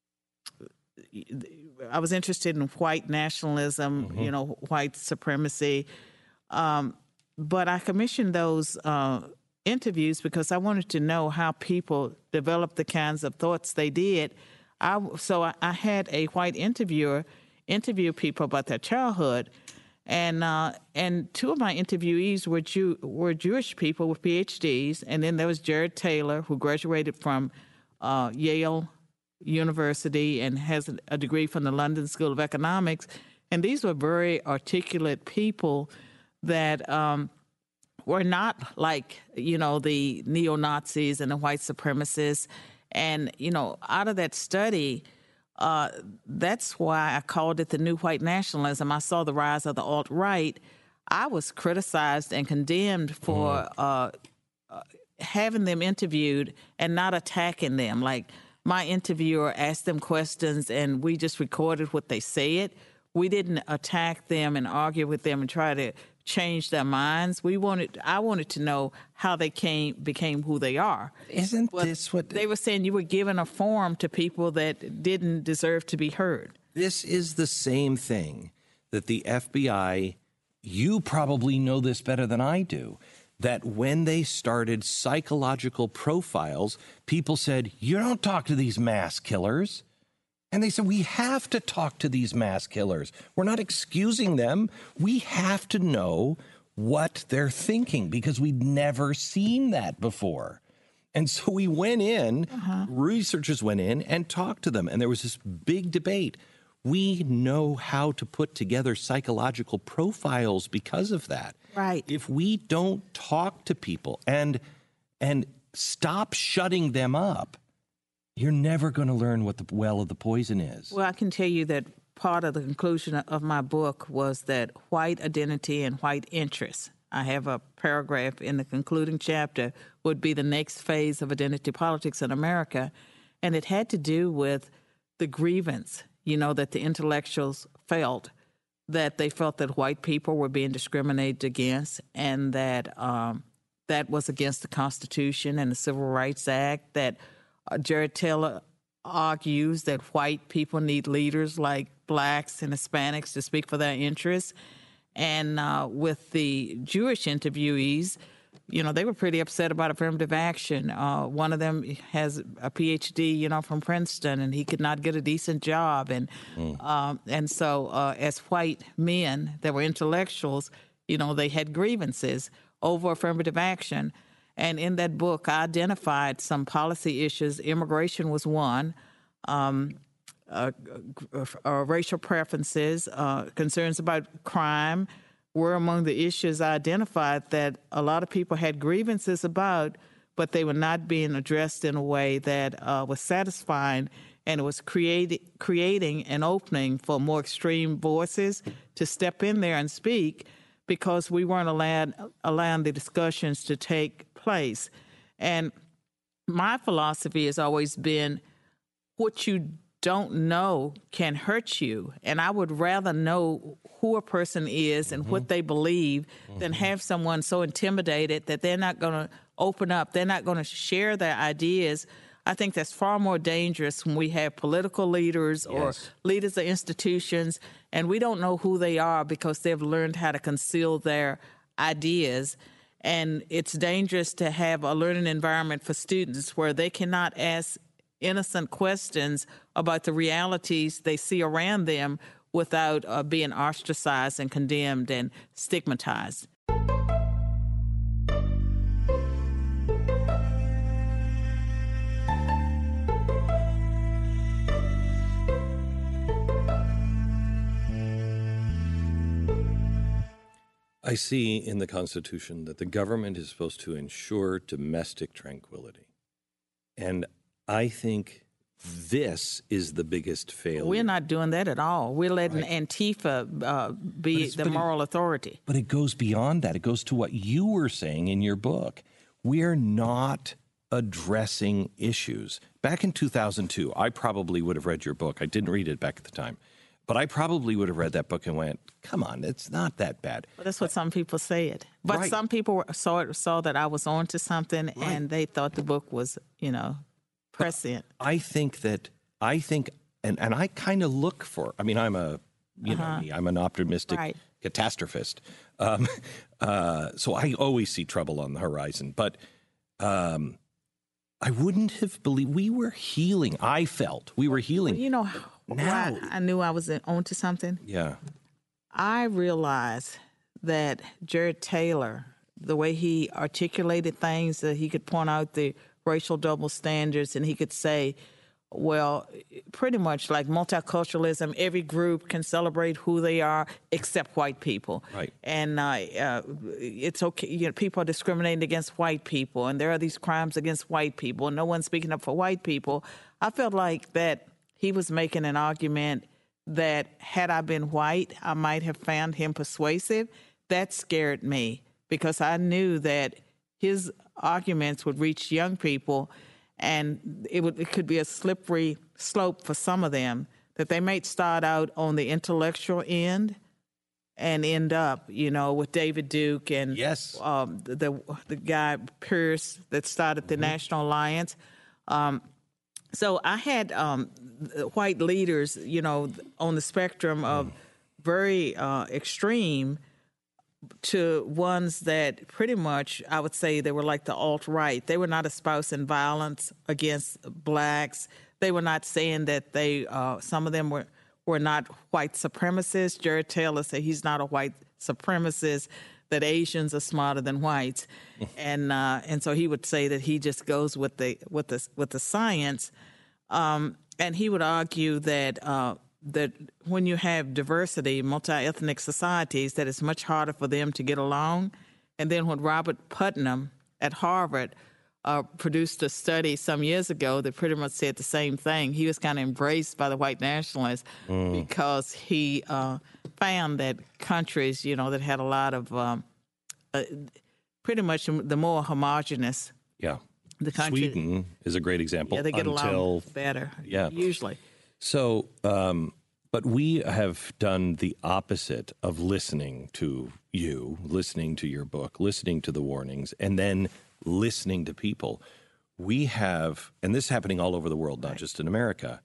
I was interested in white nationalism, mm-hmm. you know, white supremacy. Um, but I commissioned those uh, interviews because I wanted to know how people developed the kinds of thoughts they did. I, so I, I had a white interviewer interview people about their childhood, and uh, and two of my interviewees were Jew, were Jewish people with P H Ds, and then there was Jared Taylor, who graduated from uh, Yale University and has a degree from the London School of Economics, and these were very articulate people that um, were not like, you know, the neo-Nazis and the white supremacists. And, you know, out of that study, uh, that's why I called it the New White Nationalism. I saw the rise of the alt-right. I was criticized and condemned for mm. uh, uh, having them interviewed and not attacking them. Like, my interviewer asked them questions and we just recorded what they said. We didn't attack them and argue with them and try to change their minds. We wanted, I wanted to know how they came, became who they are. Isn't but this what... They were saying you were giving a forum to people that didn't deserve to be heard. This is the same thing that the F B I, you probably know this better than I do, that when they started psychological profiles, people said, you don't talk to these mass killers. And they said, we have to talk to these mass killers. We're not excusing them. We have to know what they're thinking because we'd never seen that before. And so we went in, uh-huh. researchers went in and talked to them. And there was this big debate. We know how to put together psychological profiles because of that. Right. If we don't talk to people and and stop shutting them up, you're never going to learn what the well of the poison is. Well, I can tell you that part of the conclusion of my book was that white identity and white interests, I have a paragraph in the concluding chapter, would be the next phase of identity politics in America. And it had to do with the grievance, you know, that the intellectuals felt, that they felt that white people were being discriminated against, and that um, that was against the Constitution and the Civil Rights Act, that uh, Jared Taylor argues that white people need leaders like blacks and Hispanics to speak for their interests. And uh, with the Jewish interviewees, you know, they were pretty upset about affirmative action. Uh, one of them has a P H D, you know, from Princeton, and he could not get a decent job. And mm. um, and so uh, as white men that were intellectuals, you know, they had grievances over affirmative action. And in that book, I identified some policy issues. Immigration was one. Um, uh, uh, racial preferences, uh, concerns about crime were among the issues I identified that a lot of people had grievances about, but they were not being addressed in a way that uh, was satisfying, and it was create, creating an opening for more extreme voices to step in there and speak, because we weren't allowed, allowing the discussions to take place. And my philosophy has always been, what you don't know can hurt you. And I would rather know who a person is and mm-hmm. what they believe mm-hmm. than have someone so intimidated that they're not going to open up, they're not going to share their ideas. I think that's far more dangerous when we have political leaders or yes. leaders of institutions, and we don't know who they are because they've learned how to conceal their ideas. And it's dangerous to have a learning environment for students where they cannot ask innocent questions about the realities they see around them without uh, being ostracized and condemned and stigmatized. I see in the Constitution that the government is supposed to ensure domestic tranquility. And I think this is the biggest failure. We're not doing that at all. We're letting right. Antifa uh, be the moral it, authority. But it goes beyond that. It goes to what you were saying in your book. We're not addressing issues. Back in two thousand two, I probably would have read your book. I didn't read it back at the time. But I probably would have read that book and went, come on, it's not that bad. Well, that's what some people said. But right. some people saw, saw that I was onto something, right. and they thought the book was, you know, prescient. I think that, I think, and, and I kind of look for, I mean, I'm a, you uh-huh. know me, I'm an optimistic right. catastrophist. Um, uh, so I always see trouble on the horizon. But um, I wouldn't have believed, we were healing. I felt we were healing. Well, you know, now I knew I was onto something. Yeah. I realized that Jared Taylor, the way he articulated things, that he could point out the racial double standards, and he could say, well, pretty much like multiculturalism, every group can celebrate who they are except white people. Right. And uh, uh, it's okay, you know, people are discriminating against white people, and there are these crimes against white people, and no one's speaking up for white people. I felt like that he was making an argument that had I been white, I might have found him persuasive. That scared me because I knew that his arguments would reach young people, and it would it could be a slippery slope for some of them, that they might start out on the intellectual end and end up, you know, with David Duke and yes. um, the, the the guy Pierce that started the mm-hmm. National Alliance. Um, so I had um, white leaders, you know, on the spectrum of mm. very uh, extreme to ones that pretty much, I would say they were like the alt-right. They were not espousing violence against blacks. They were not saying that they, uh, some of them were, were not white supremacists. Jared Taylor said he's not a white supremacist, that Asians are smarter than whites. and uh, and so he would say that he just goes with the with the, with the science. Um, and he would argue that uh, that when you have diversity, multi-ethnic societies, that it's much harder for them to get along. And then when Robert Putnam at Harvard uh, produced a study some years ago that pretty much said the same thing, he was kind of embraced by the white nationalists mm. because he uh, found that countries, you know, that had a lot of um, uh, pretty much the more homogenous. Yeah. The country, Sweden is a great example. Yeah, they get until, along better, yeah. usually. So, um, but we have done the opposite of listening to you, listening to your book, listening to the warnings, and then listening to people. We have, and this is happening all over the world, not right. just in America,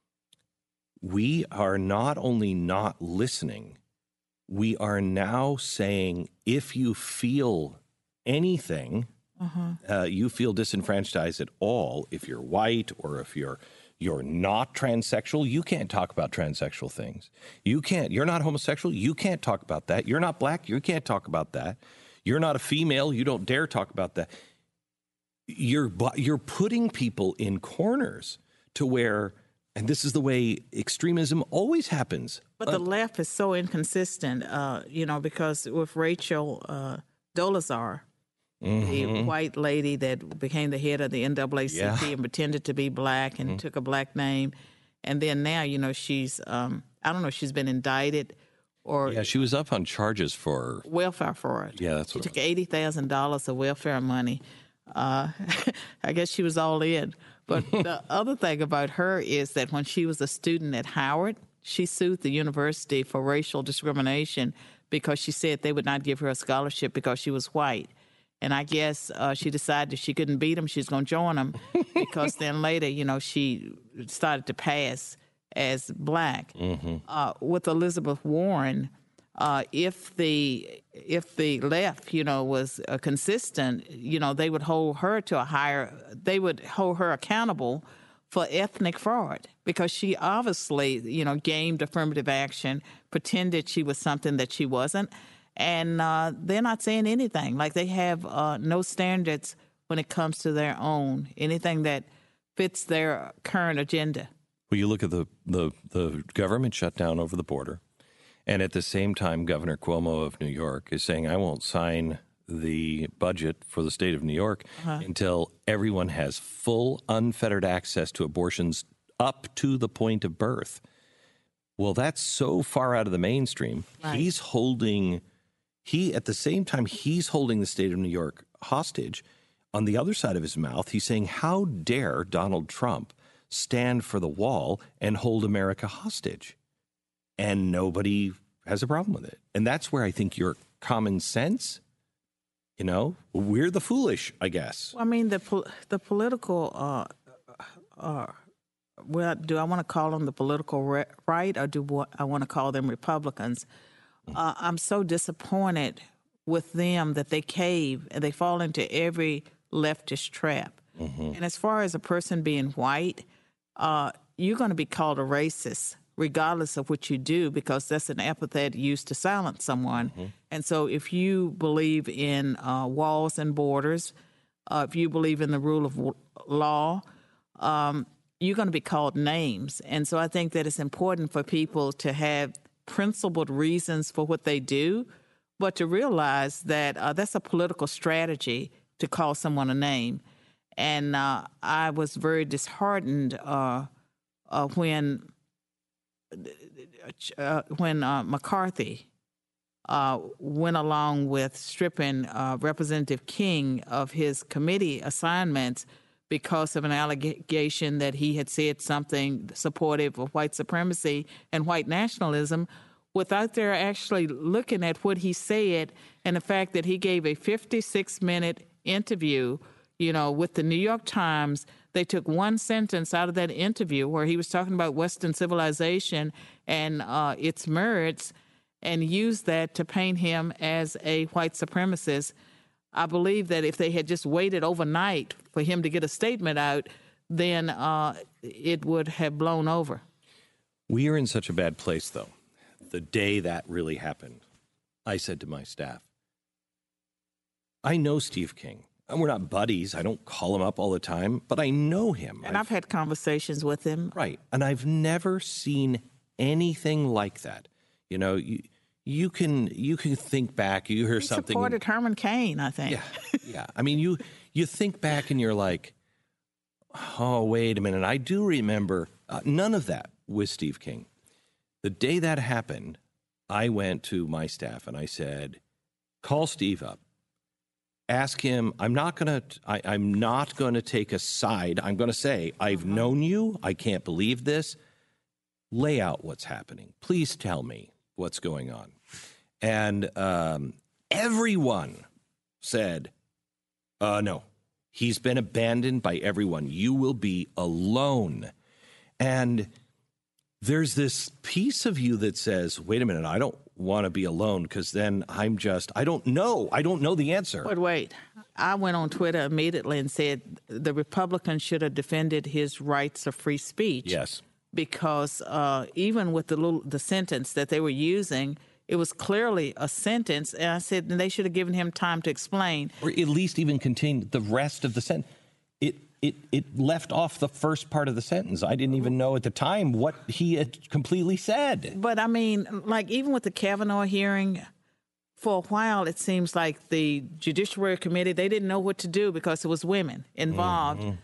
we are not only not listening, we are now saying, if you feel anything, uh-huh. uh, you feel disenfranchised at all, if you're white or if you're you're not transsexual, you can't talk about transsexual things. You can't, you're not homosexual, you can't talk about that. You're not black, you can't talk about that. You're not a female, you don't dare talk about that. You're you're putting people in corners to where, and this is the way extremism always happens. But the uh, left is so inconsistent, uh, you know, because with Rachel uh, Dolezal, mm-hmm. the white lady that became the head of the N double A C P yeah. and pretended to be black and mm-hmm. took a black name. And then now, you know, she's, um, I don't know, she's been indicted or... Yeah, she was up on charges for... Welfare fraud. Yeah, that's what She took eighty thousand dollars of welfare money. Uh, I guess she was all in. But the other thing about her is that when she was a student at Howard, she sued the university for racial discrimination because she said they would not give her a scholarship because she was white. And I guess uh, she decided if she couldn't beat them, she was going to join them because then later, you know, she started to pass as black. Mm-hmm. Uh, with Elizabeth Warren, uh, if the if the left, you know, was uh, consistent, you know, they would hold her to a higher, they would hold her accountable for ethnic fraud because she obviously, you know, gamed affirmative action, pretended she was something that she wasn't. And uh, they're not saying anything. Like they have uh, no standards when it comes to their own, anything that fits their current agenda. Well, you look at the, the, the government shutdown over the border, and at the same time, Governor Cuomo of New York is saying, I won't sign the budget for the state of New York uh-huh. until everyone has full, unfettered access to abortions up to the point of birth. Well, that's so far out of the mainstream. Right. He's holding... He, at the same time, he's holding the state of New York hostage. On the other side of his mouth, he's saying, how dare Donald Trump stand for the wall and hold America hostage? And nobody has a problem with it. And that's where I think your common sense, you know, we're the foolish, I guess. Well, I mean, the po- the political, uh, uh, well, do I want to call them the political re- right or do I want to call them Republicans? Uh, I'm so disappointed with them that they cave and they fall into every leftist trap. Mm-hmm. And as far as a person being white, uh, you're going to be called a racist regardless of what you do because that's an epithet used to silence someone. Mm-hmm. And so if you believe in uh, walls and borders, uh, if you believe in the rule of w- law, um, you're going to be called names. And so I think that it's important for people to have principled reasons for what they do, but to realize that uh, that's a political strategy to call someone a name. And uh, I was very disheartened uh, uh, when uh, when uh, McCarthy uh, went along with stripping uh, Representative King of his committee assignments because of an allegation that he had said something supportive of white supremacy and white nationalism without their actually looking at what he said and the fact that he gave a fifty-six minute interview, you know, with the New York Times. They took one sentence out of that interview where he was talking about Western civilization and uh, its merits and used that to paint him as a white supremacist. I believe that if they had just waited overnight for him to get a statement out, then uh, it would have blown over. We are in such a bad place, though. The day that really happened, I said to my staff, I know Steve King. And we're not buddies. I don't call him up all the time, but I know him. And I've, I've had conversations with him. Right. And I've never seen anything like that. You know, you, you can you can think back. You hear he something. supported Herman Cain, I think. Yeah, yeah. I mean, you you think back and you're like, oh, wait a minute. I do remember uh, none of that with Steve King. The day that happened, I went to my staff and I said, call Steve up. Ask him, I'm not going to I'm not going to take a side. I'm going to say, I've uh-huh. known you. I can't believe this. Lay out what's happening. Please tell me what's going on. And um, everyone said, uh, no, he's been abandoned by everyone. You will be alone. And there's this piece of you that says, wait a minute, I don't want to be alone because then I'm just, I don't know. I don't know the answer. But wait, I went on Twitter immediately and said the Republicans should have defended his rights of free speech. Yes. Because uh, even with the little, the sentence that they were using, it was clearly a sentence. And I said they should have given him time to explain. Or at least even contain the rest of the sentence. It, it, it left off the first part of the sentence. I didn't even know at the time what he had completely said. But, I mean, like even with the Kavanaugh hearing, for a while it seems like the Judiciary Committee, they didn't know what to do because it was women involved. Mm-hmm.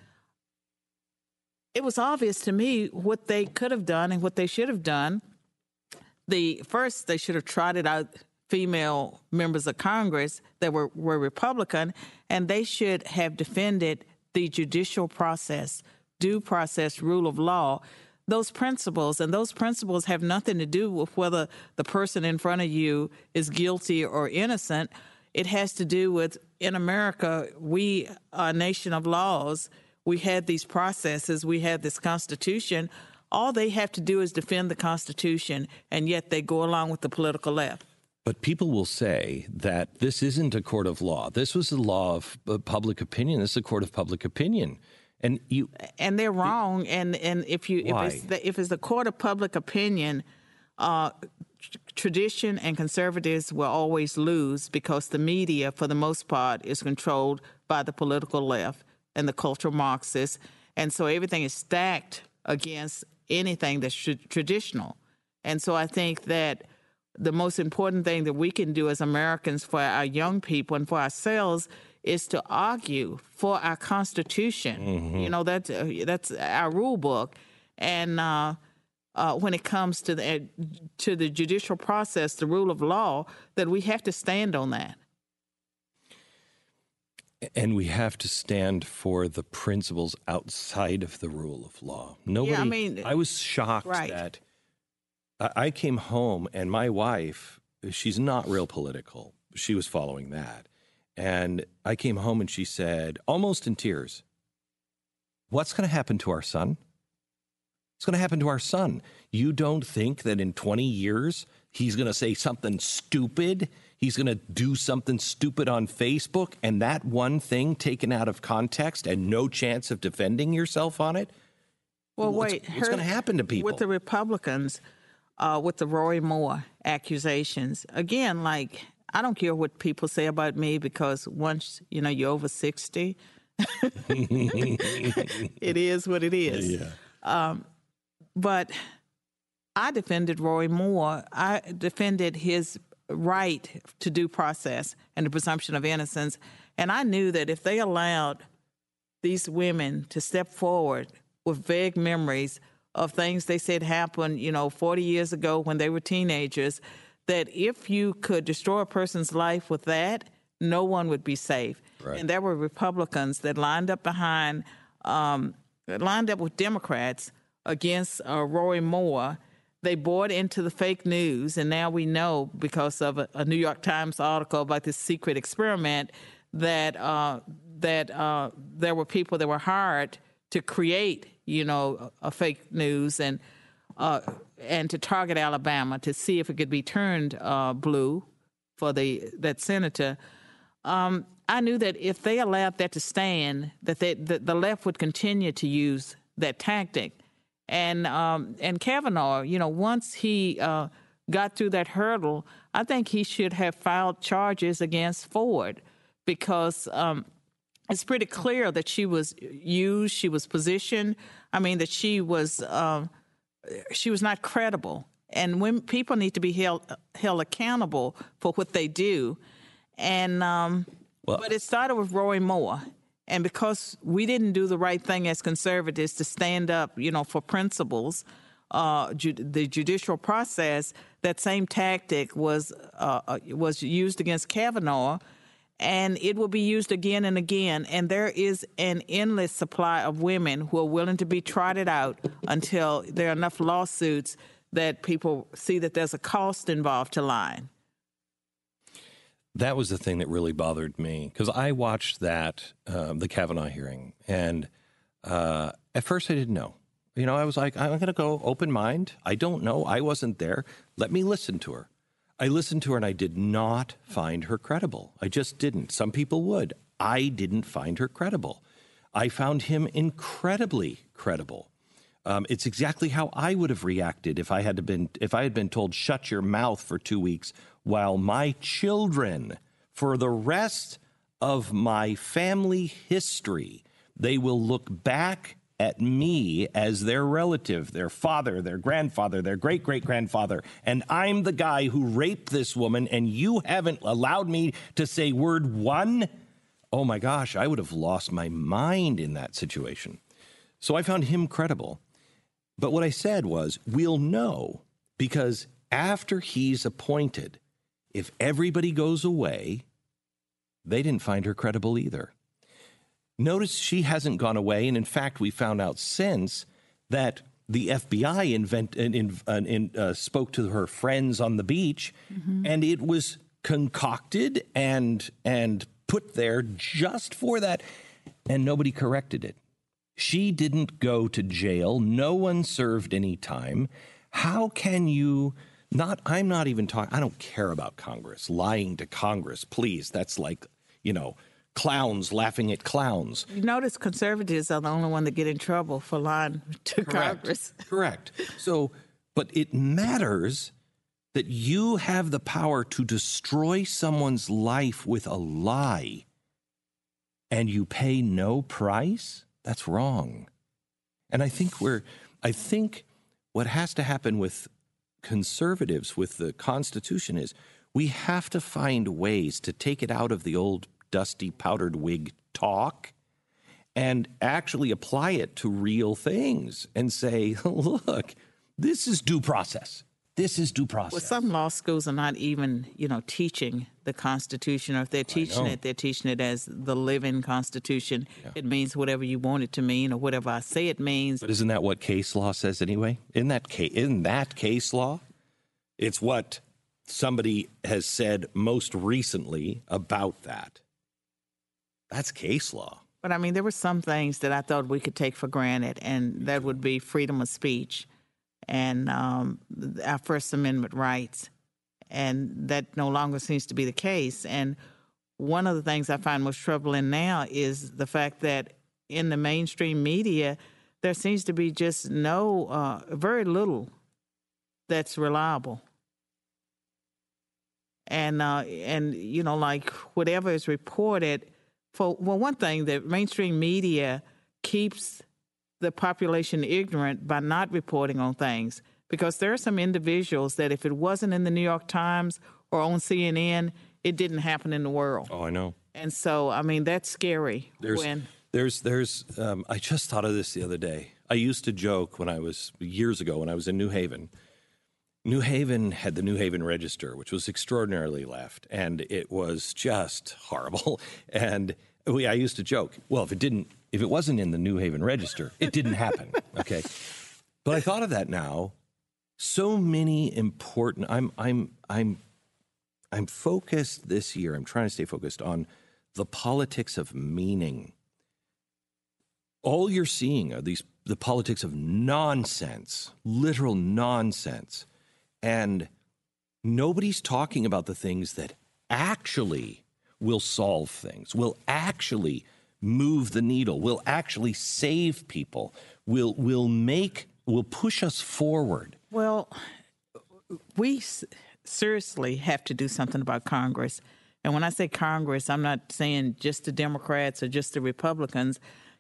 It was obvious to me what they could have done and what they should have done. The first, they should have trotted out female members of Congress that were, were Republican, and they should have defended the judicial process, due process, rule of law, those principles. And those principles have nothing to do with whether the person in front of you is guilty or innocent. It has to do with, in America, we are a nation of laws. We had these processes. We had this Constitution. All they have to do is defend the Constitution, and yet they go along with the political left. But people will say that this isn't a court of law. This was a law of public opinion. This is a court of public opinion. And you and they're wrong. And and if you why? if it's the, if it's the court of public opinion, uh, tradition and conservatives will always lose because the media, for the most part, is controlled by the political left and the cultural Marxists, and so everything is stacked against anything that's tr- traditional. And so I think that the most important thing that we can do as Americans for our young people and for ourselves is to argue for our Constitution. Mm-hmm. You know, that's, uh, that's our rule book. And uh, uh, when it comes to the, uh, to the judicial process, the rule of law, that we have to stand on that. And we have to stand for the principles outside of the rule of law. Nobody, yeah, I mean, I was shocked right. that I came home and my wife, she's not real political. She was following that. And I came home and she said, almost in tears, what's going to happen to our son? What's going to happen to our son? You don't think that in twenty years he's going to say something stupid? He's going to do something stupid on Facebook and that one thing taken out of context and no chance of defending yourself on it? Well, what's, wait. What's going to happen to people? With the Republicans, uh, with the Roy Moore accusations, again, like, I don't care what people say about me because once, you know, you're over sixty, it is what it is. Yeah. Um, but I defended Roy Moore. I defended his right to due process and the presumption of innocence. And I knew that if they allowed these women to step forward with vague memories of things they said happened, you know, forty years ago when they were teenagers, that if you could destroy a person's life with that, no one would be safe. Right. And there were Republicans that lined up behind, um, lined up with Democrats against uh, Roy Moore. They bought into the fake news, and now we know because of a, a New York Times article about this secret experiment that uh, that uh, there were people that were hired to create, you know, a, a fake news and uh, and to target Alabama to see if it could be turned uh, blue for the that senator. Um, I knew that if they allowed that to stand, that they, the, the left would continue to use that tactic. And um, and Kavanaugh, you know, once he uh, got through that hurdle, I think he should have filed charges against Ford because um, it's pretty clear that she was used, she was positioned. I mean, that she was uh, she was not credible. And when people need to be held held accountable for what they do. And um, well, but it started with Roy Moore. And because we didn't do the right thing as conservatives to stand up, you know, for principles, uh, ju- the judicial process, that same tactic was uh, was used against Kavanaugh, and it will be used again and again. And there is an endless supply of women who are willing to be trotted out until there are enough lawsuits that people see that there's a cost involved to lying. That was the thing that really bothered me, because I watched that, uh, the Kavanaugh hearing, and uh, at first I didn't know. You know, I was like, I'm going to go open mind. I don't know. I wasn't there. Let me listen to her. I listened to her, and I did not find her credible. I just didn't. Some people would. I didn't find her credible. I found him incredibly credible. Um, it's exactly how I would have reacted if I had been if I had been told, shut your mouth for two weeks while my children, for the rest of my family history, they will look back at me as their relative, their father, their grandfather, their great-great-grandfather, and I'm the guy who raped this woman, and you haven't allowed me to say word one? Oh, my gosh, I would have lost my mind in that situation. So I found him credible. But what I said was, we'll know, because after he's appointed, if everybody goes away, they didn't find her credible either. Notice she hasn't gone away, and in fact, we found out since that the F B I invent, in, in, in, uh, spoke to her friends on the beach, mm-hmm. and it was concocted and and put there just for that, and nobody corrected it. She didn't go to jail. No one served any time. How can you not? I'm not even talking. I don't care about Congress, lying to Congress. Please, that's like, you know, clowns laughing at clowns. You notice conservatives are the only one that get in trouble for lying to Correct. Congress. Correct. So, but it matters that you have the power to destroy someone's life with a lie, and you pay no price? That's wrong. And I think we're, I think what has to happen with conservatives, with the Constitution, is we have to find ways to take it out of the old dusty powdered wig talk and actually apply it to real things and say, look, this is due process. This is due process. Well, some law schools are not even, you know, teaching the Constitution, or if they're teaching it, they're teaching it as the living Constitution. Yeah. It means whatever you want it to mean, or whatever I say it means. But isn't that what case law says anyway? In that case, in that case law, it's what somebody has said most recently about that. That's case law. But I mean, there were some things that I thought we could take for granted, and that would be freedom of speech and um, our First Amendment rights. And that no longer seems to be the case. And one of the things I find most troubling now is the fact that in the mainstream media, there seems to be just no, uh, very little that's reliable. And, uh, and you know, like whatever is reported, for well, one thing, the mainstream media keeps the population ignorant by not reporting on things, because there are some individuals that if it wasn't in the New York Times or on C N N, it didn't happen in the world. Oh, I know. And so, I mean, that's scary. There's, when there's, there's. Um, I just thought of this the other day. I used to joke when I was years ago when I was in New Haven. New Haven had the New Haven Register, which was extraordinarily left, and it was just horrible. And we, I used to joke, well, if it didn't, if it wasn't in the New Haven Register, it didn't happen. Okay, but I thought of that now. So many important. I'm, I'm, I'm, I'm focused this year. I'm trying to stay focused on the politics of meaning. All you're seeing are these the politics of nonsense, literal nonsense. And nobody's talking about the things that actually will solve things, will actually move the needle, will actually save people, will will make, will push us forward. Well, we seriously have to do something about Congress. And when I say Congress, I'm not saying just the Democrats or just the Republicans.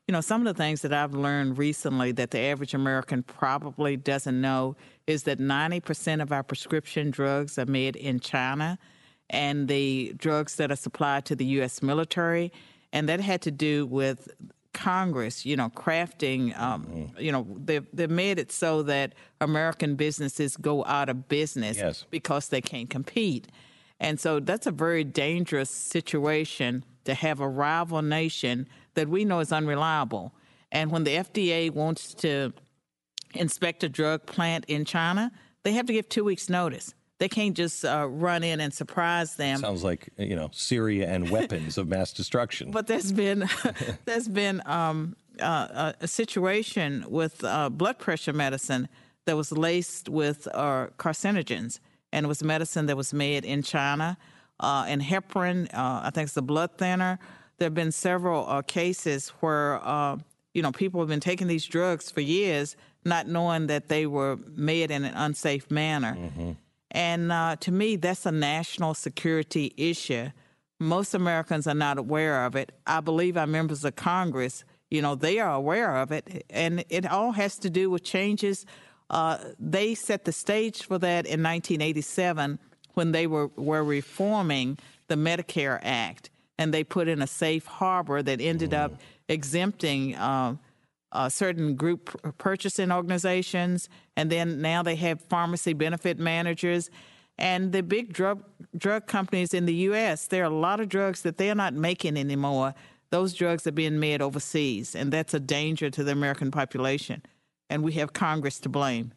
you know, some of the things that I've learned recently that the average American probably doesn't know is that ninety percent of our prescription drugs are made in China, and the drugs that are supplied to the U S military, and that had to do with Congress, you know, crafting, um, mm-hmm. you know, they've, they've made it so that American businesses go out of business yes. because they can't compete. And so that's a very dangerous situation to have a rival nation that we know is unreliable. And when the F D A wants to inspect a drug plant in China, they have to give two weeks' notice. They can't just uh, run in and surprise them. Sounds like, you know, Syria and weapons of mass destruction. But there's been there's been um, uh, a situation with uh, blood pressure medicine that was laced with uh, carcinogens, and it was medicine that was made in China. Uh, and heparin, uh, I think it's a blood thinner. There have been several uh, cases where, uh, you know, people have been taking these drugs for years, not knowing that they were made in an unsafe manner. Mm-hmm. And uh, to me, that's a national security issue. Most Americans are not aware of it. I believe our members of Congress, you know, they are aware of it. And it all has to do with changes. Uh, they set the stage for that in nineteen eighty-seven when they were, were reforming the Medicare Act. And they put in a safe harbor that ended mm. up exempting uh, Uh, certain group purchasing organizations, and then now they have pharmacy benefit managers. And the big drug drug companies in the U S, there are a lot of drugs that they're not making anymore. Those drugs are being made overseas, and that's a danger to the American population. And we have Congress to blame.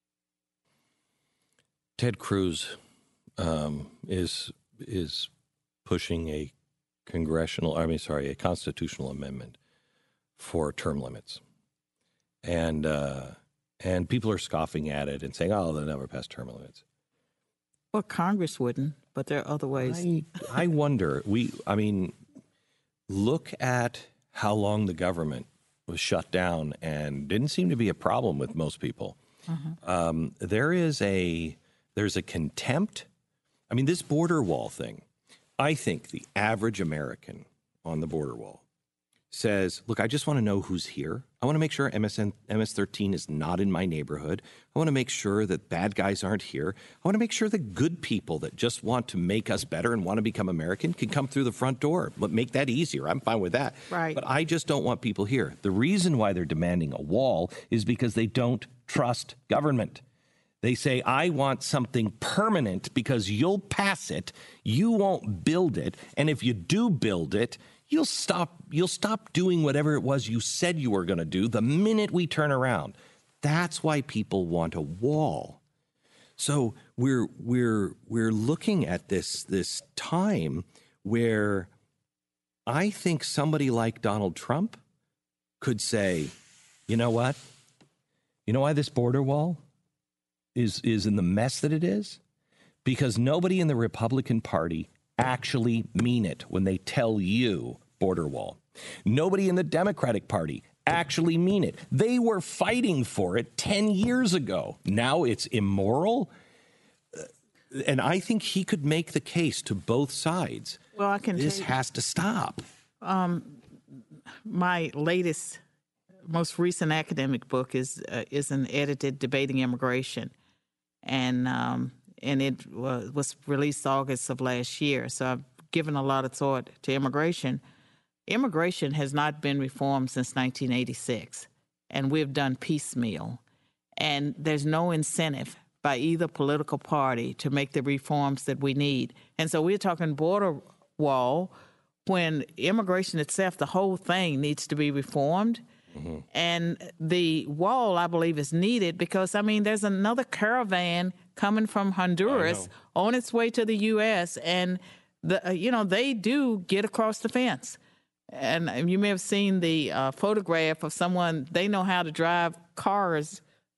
Ted Cruz um, is is pushing a congressional, I mean, sorry, a constitutional amendment for term limits. And uh, and people are scoffing at it and saying, oh, they'll never pass term limits. Well, Congress wouldn't, but there are other ways. I, I wonder. We, I mean, look at how long the government was shut down and didn't seem to be a problem with most people. Uh-huh. Um, there is a, there's a contempt. I mean, this border wall thing, I think the average American on the border wall says, look, I just want to know who's here. I want to make sure M S N, M S thirteen is not in my neighborhood. I want to make sure that bad guys aren't here. I want to make sure that good people that just want to make us better and want to become American can come through the front door. But make that easier. I'm fine with that. Right. But I just don't want people here. The reason why they're demanding a wall is because they don't trust government. They say, I want something permanent because you'll pass it, you won't build it, and if you do build it, You'll stop you'll stop doing whatever it was you said you were going to do the minute we turn around. That's why people want a wall. So we're we're we're looking at this this time where I think somebody like Donald Trump could say, you know what? You know why this border wall is is in the mess that it is? Because nobody in the Republican Party actually mean it when they tell you border wall. Nobody in the Democratic Party actually mean it. They were fighting for it ten years ago. Now it's immoral. And I think he could make the case to both sides. Well, I can This tell has to stop. Um, my latest, most recent academic book is uh, is an edited Debating Immigration. And um And it was released August of last year. So I've given a lot of thought to immigration. Immigration has not been reformed since nineteen eighty-six, and we've done piecemeal. And there's no incentive by either political party to make the reforms that we need. And so we're talking border wall when immigration itself, the whole thing needs to be reformed. Mm-hmm. And the wall, I believe, is needed because, I mean, there's another caravan coming from Honduras on its way to the U S, and, the uh, you know, they do get across the fence. And you may have seen the uh, photograph of someone, they know how to drive cars.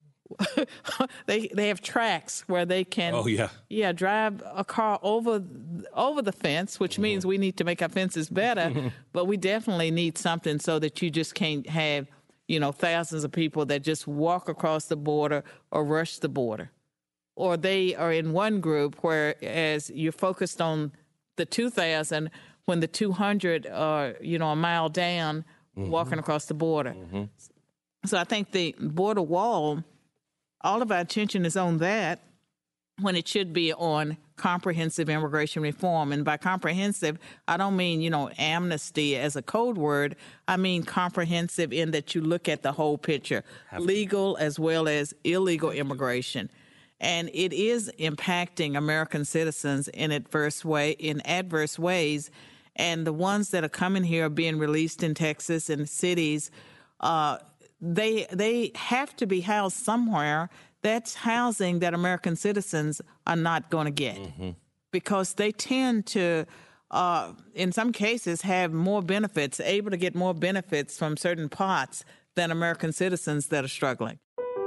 they they have tracks where they can oh, yeah. yeah drive a car over over the fence, which mm-hmm. means we need to make our fences better. But we definitely need something so that you just can't have, you know, thousands of people that just walk across the border or rush the border. Or they are in one group, whereas you're focused on the two thousand when the two hundred are, you know, a mile down mm-hmm. walking across the border. Mm-hmm. So I think the border wall, all of our attention is on that when it should be on comprehensive immigration reform. And by comprehensive, I don't mean, you know, amnesty as a code word. I mean comprehensive in that you look at the whole picture, legal as well as illegal immigration. And it is impacting American citizens in adverse way, in adverse ways. And the ones that are coming here are being released in Texas and cities. Uh, they they have to be housed somewhere. That's housing that American citizens are not going to get mm-hmm. because they tend to, uh, in some cases, have more benefits, able to get more benefits from certain parts than American citizens that are struggling.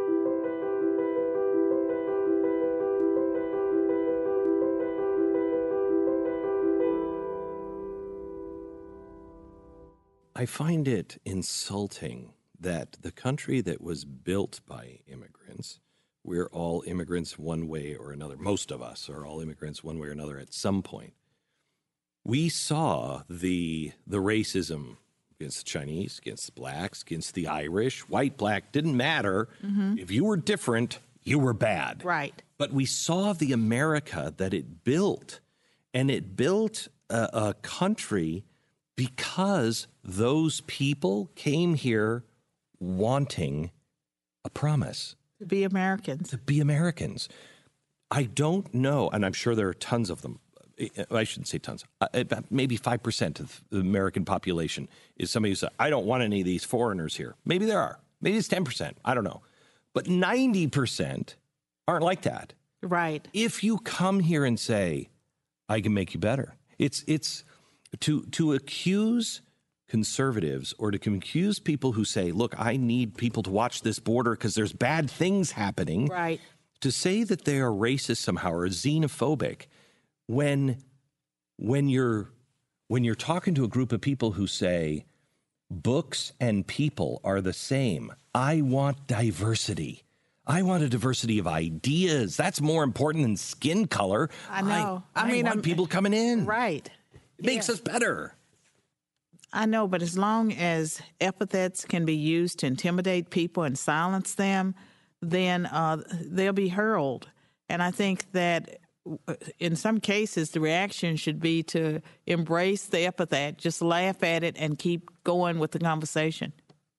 I find it insulting that the country that was built by immigrants, we're all immigrants one way or another. Most of us are all immigrants one way or another at some point. We saw the the racism against the Chinese, against the blacks, against the Irish, white, black, didn't matter. Mm-hmm. If you were different, you were bad. Right. But we saw the America that it built, and it built a, a country because those people came here wanting a promise. To be Americans. To be Americans. I don't know, and I'm sure there are tons of them. I shouldn't say tons. Maybe five percent of the American population is somebody who says, I don't want any of these foreigners here. Maybe there are. Maybe it's ten percent. I don't know. But ninety percent aren't like that. Right. If you come here and say, I can make you better. It's it's to to accuse conservatives or to accuse people who say, look, I need people to watch this border because there's bad things happening. Right. To say that they are racist somehow or xenophobic when when you're when you're talking to a group of people who say books and people are the same. I want diversity. I want a diversity of ideas. That's more important than skin color. I know. I, I, I mean, want I'm, people coming in. Right. It makes yeah. us better. I know, but as long as epithets can be used to intimidate people and silence them, then uh, they'll be hurled. And I think that in some cases, the reaction should be to embrace the epithet, just laugh at it, and keep going with the conversation.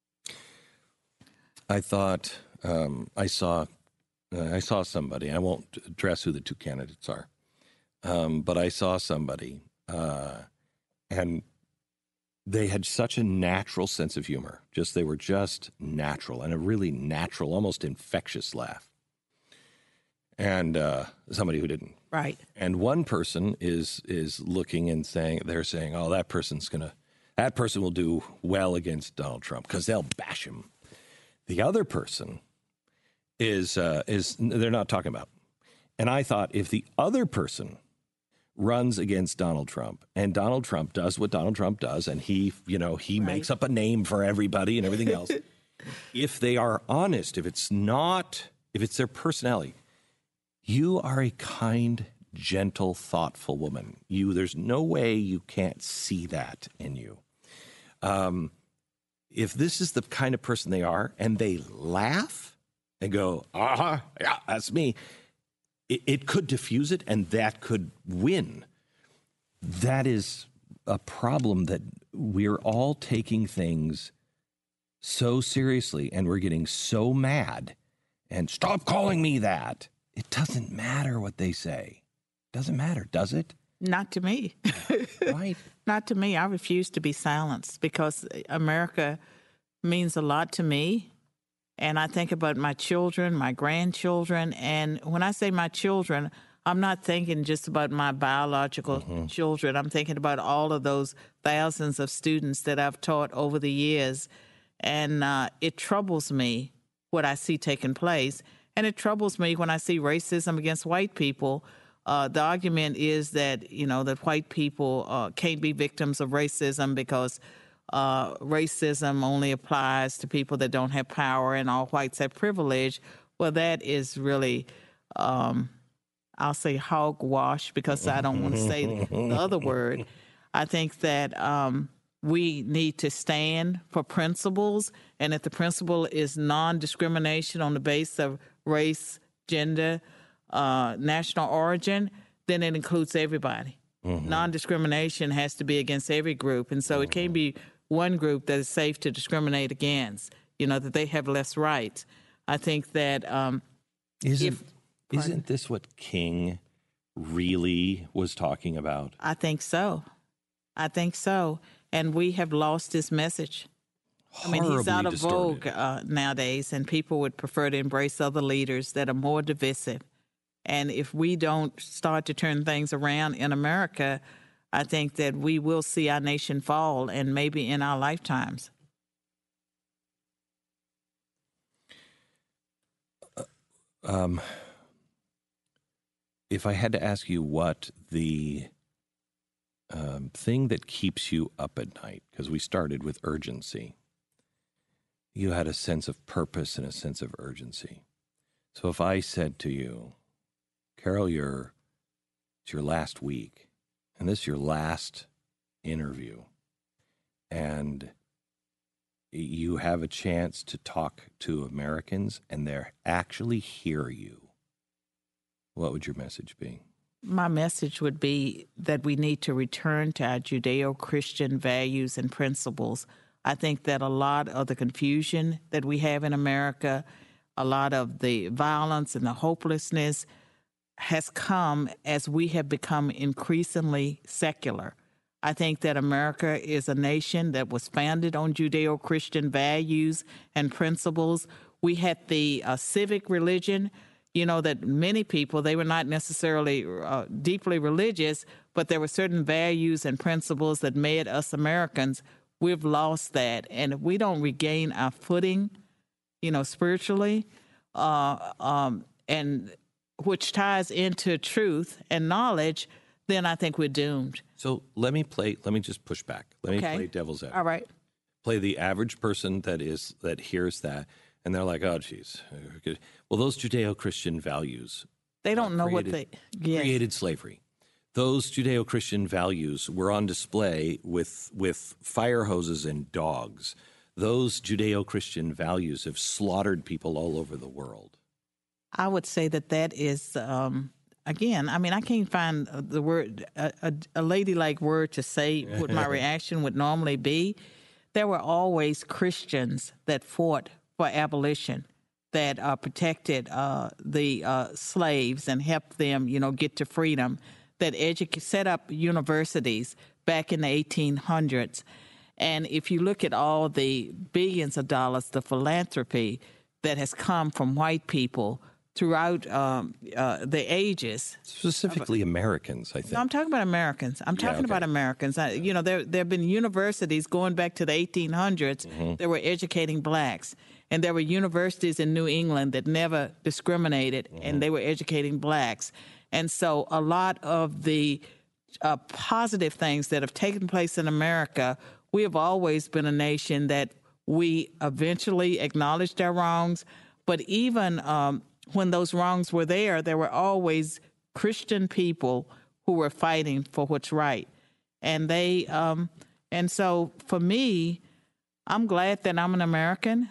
I thought um, I saw uh, I saw somebody. I won't address who the two candidates are, um, but I saw somebody, uh, and they had such a natural sense of humor. Just they were just natural and a really natural, almost infectious laugh. And uh, somebody who didn't. Right. And one person is is looking and saying, they're saying, oh, that person's going to, that person will do well against Donald Trump because they'll bash him. The other person is, uh, is they're not talking about. And I thought if the other person runs against Donald Trump and Donald Trump does what Donald Trump does and he, you know, he right. makes up a name for everybody and everything else, if they are honest, if it's not, if it's their personality, you are a kind, gentle, thoughtful woman. You, there's no way you can't see that in you. Um, if this is the kind of person they are, and they laugh and go, uh-huh, yeah, that's me, it, it could diffuse it, and that could win. That is a problem that we're all taking things so seriously, and we're getting so mad, and stop calling me that. It doesn't matter what they say. Doesn't matter, does it? Not to me. Right. Not to me. I refuse to be silenced because America means a lot to me. And I think about my children, my grandchildren. And when I say my children, I'm not thinking just about my biological mm-hmm. children. I'm thinking about all of those thousands of students that I've taught over the years. And uh, it troubles me what I see taking place. And it troubles me when I see racism against white people. Uh, the argument is that, you know, that white people uh, can't be victims of racism because uh, racism only applies to people that don't have power and all whites have privilege. Well, that is really, um, I'll say hogwash because I don't want to say the other word. I think that um, we need to stand for principles, and if the principle is non-discrimination on the basis of race, gender, uh, national origin, then it includes everybody. Mm-hmm. Non-discrimination has to be against every group, and so mm-hmm. it can't be one group that is safe to discriminate against, you know, that they have less rights. I think that um, isn't, if... Isn't this what King really was talking about? I think so. I think so. And we have lost his message. Horribly I mean, he's out of distorted. vogue uh, nowadays, and people would prefer to embrace other leaders that are more divisive. And if we don't start to turn things around in America, I think that we will see our nation fall, and maybe in our lifetimes. Uh, um, if I had to ask you what the um, thing that keeps you up at night, because we started with urgency, you had a sense of purpose and a sense of urgency. So if I said to you, Carol, you're, it's your last week, and this is your last interview, and you have a chance to talk to Americans, and they actually hear you, what would your message be? My message would be that we need to return to our Judeo-Christian values and principles. I think that a lot of the confusion that we have in America, a lot of the violence and the hopelessness has come as we have become increasingly secular. I think that America is a nation that was founded on Judeo-Christian values and principles. We had the uh, civic religion. You know, that many people, they were not necessarily uh, deeply religious, but there were certain values and principles that made us Americans. We've lost that. And if we don't regain our footing, you know, spiritually, uh, um, and which ties into truth and knowledge, then I think we're doomed. So let me play, let me just push back. Let Okay. me play devil's advocate. All right. Play the average person that is, that hears that. And they're like, oh, geez. Well, those Judeo-Christian values. They don't know created, what they yes. created slavery. Those Judeo-Christian values were on display with with fire hoses and dogs. Those Judeo-Christian values have slaughtered people all over the world. I would say that that is, um, again, I mean, I can't find the word, a, a, a ladylike word to say what my reaction would normally be. There were always Christians that fought for abolition, that uh, protected uh, the uh, slaves and helped them, you know, get to freedom, that edu- set up universities back in the eighteen hundreds. And if you look at all the billions of dollars, the philanthropy that has come from white people throughout um, uh, the ages. Specifically Americans, I think. No, I'm talking about Americans. I'm talking yeah, okay. about Americans. I, you know, there there have been universities going back to the eighteen hundreds mm-hmm. that were educating blacks. And there were universities in New England that never discriminated, mm-hmm. and they were educating blacks. And so a lot of the uh, positive things that have taken place in America, we have always been a nation that we eventually acknowledged our wrongs. But even um, when those wrongs were there, there were always Christian people who were fighting for what's right. And they, um, and so for me, I'm glad that I'm an American.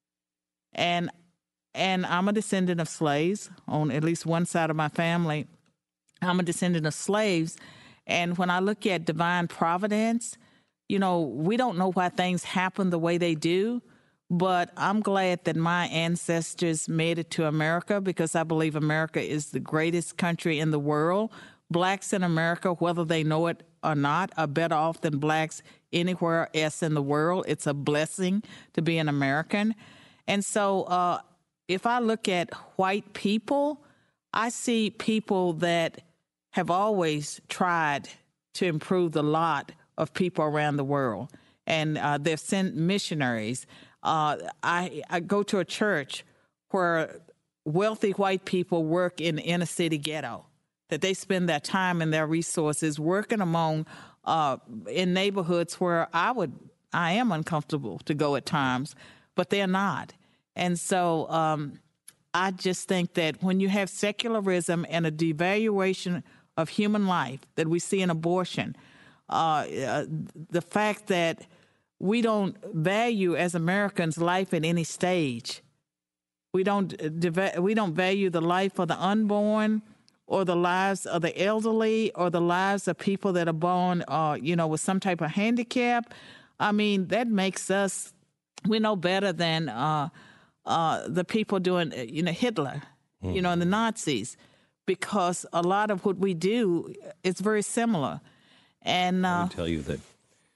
And and I'm a descendant of slaves on at least one side of my family. I'm a descendant of slaves. And when I look at divine providence, you know, we don't know why things happen the way they do. But I'm glad that my ancestors made it to America because I believe America is the greatest country in the world. Blacks in America, whether they know it or not, are better off than blacks anywhere else in the world. It's a blessing to be an American. And so uh, if I look at white people, I see people that have always tried to improve the lot of people around the world. And uh, they've sent missionaries. Uh, I, I go to a church where wealthy white people work in the inner city ghetto, that they spend their time and their resources working among uh, in neighborhoods where I would, I am uncomfortable to go at times, but they're not. And so um, I just think that when you have secularism and a devaluation of human life that we see in abortion, uh, uh, the fact that we don't value as Americans life at any stage. We don't we don't value the life of the unborn, or the lives of the elderly, or the lives of people that are born, uh, you know, with some type of handicap. I mean, that makes us, we know better than uh, uh, the people doing, you know, Hitler, mm. you know, and the Nazis, because a lot of what we do is very similar. And uh, I will tell you that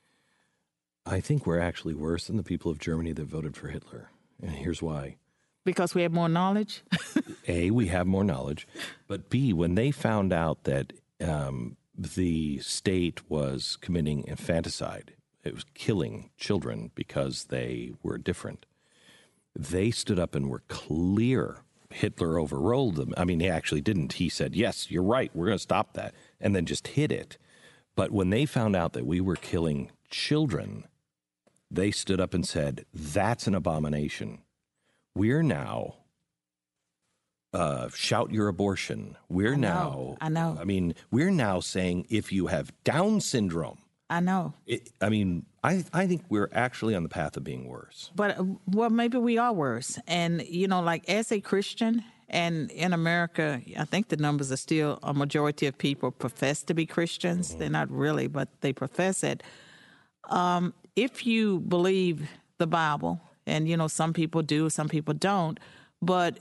I think we're actually worse than the people of Germany that voted for Hitler. And here's why. Because we have more knowledge? A, we have more knowledge. But B, when they found out that um, the state was committing infanticide, it was killing children because they were different, they stood up and were clear. Hitler overruled them. I mean, he actually didn't. He said, yes, you're right, we're going to stop that, and then just hit it. But when they found out that we were killing children, they stood up and said, that's an abomination. We're now, uh, shout your abortion. We're I know, now, I know. I mean, we're now saying if you have Down syndrome. I know. It, I mean, I I think we're actually on the path of being worse. But, uh, well, maybe we are worse. And, you know, like as a Christian, and in America, I think the numbers are still, a majority of people profess to be Christians. Mm-hmm. They're not really, but they profess it. Um, if you believe the Bible, and, you know, some people do, some people don't. But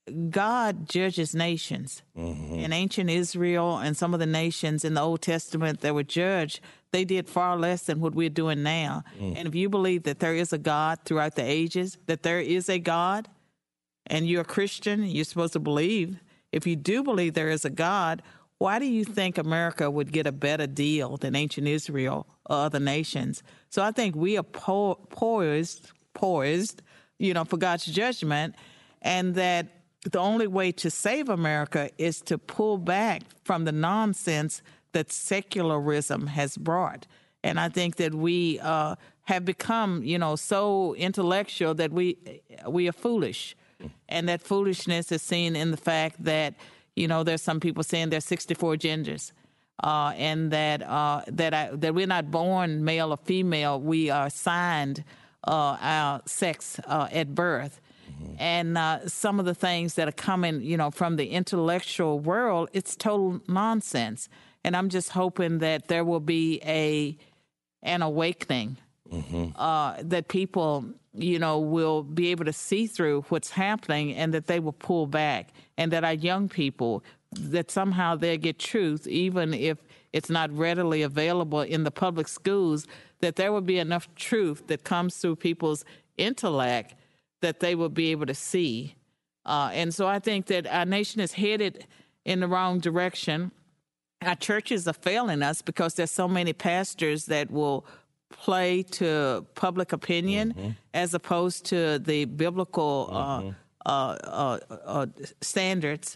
God judges nations. Mm-hmm. In ancient Israel and some of the nations in the Old Testament that were judged, they did far less than what we're doing now. Mm. And if you believe that there is a God throughout the ages, that there is a God, and you're a Christian, you're supposed to believe, if you do believe there is a God, why do you think America would get a better deal than ancient Israel or other nations? So I think we are po- poised poised, you know, for God's judgment, and that the only way to save America is to pull back from the nonsense that secularism has brought. And I think that we uh, have become, you know, so intellectual that we we are foolish, and that foolishness is seen in the fact that, you know, there's some people saying there's sixty-four genders. Uh, and that uh, that I, that we're not born male or female, we are assigned Uh, our sex uh, at birth. Mm-hmm. And uh, some of the things that are coming, you know, from the intellectual world, it's total nonsense. And I'm just hoping that there will be a an awakening, mm-hmm. uh, that people, you know, will be able to see through what's happening, and that they will pull back, and that our young people, that somehow they'll get truth, even if it's not readily available in the public schools, that there will be enough truth that comes through people's intellect that they will be able to see. Uh, and so I think that our nation is headed in the wrong direction. Our churches are failing us because there's so many pastors that will play to public opinion, mm-hmm. as opposed to the biblical mm-hmm. uh, uh, uh, uh, standards.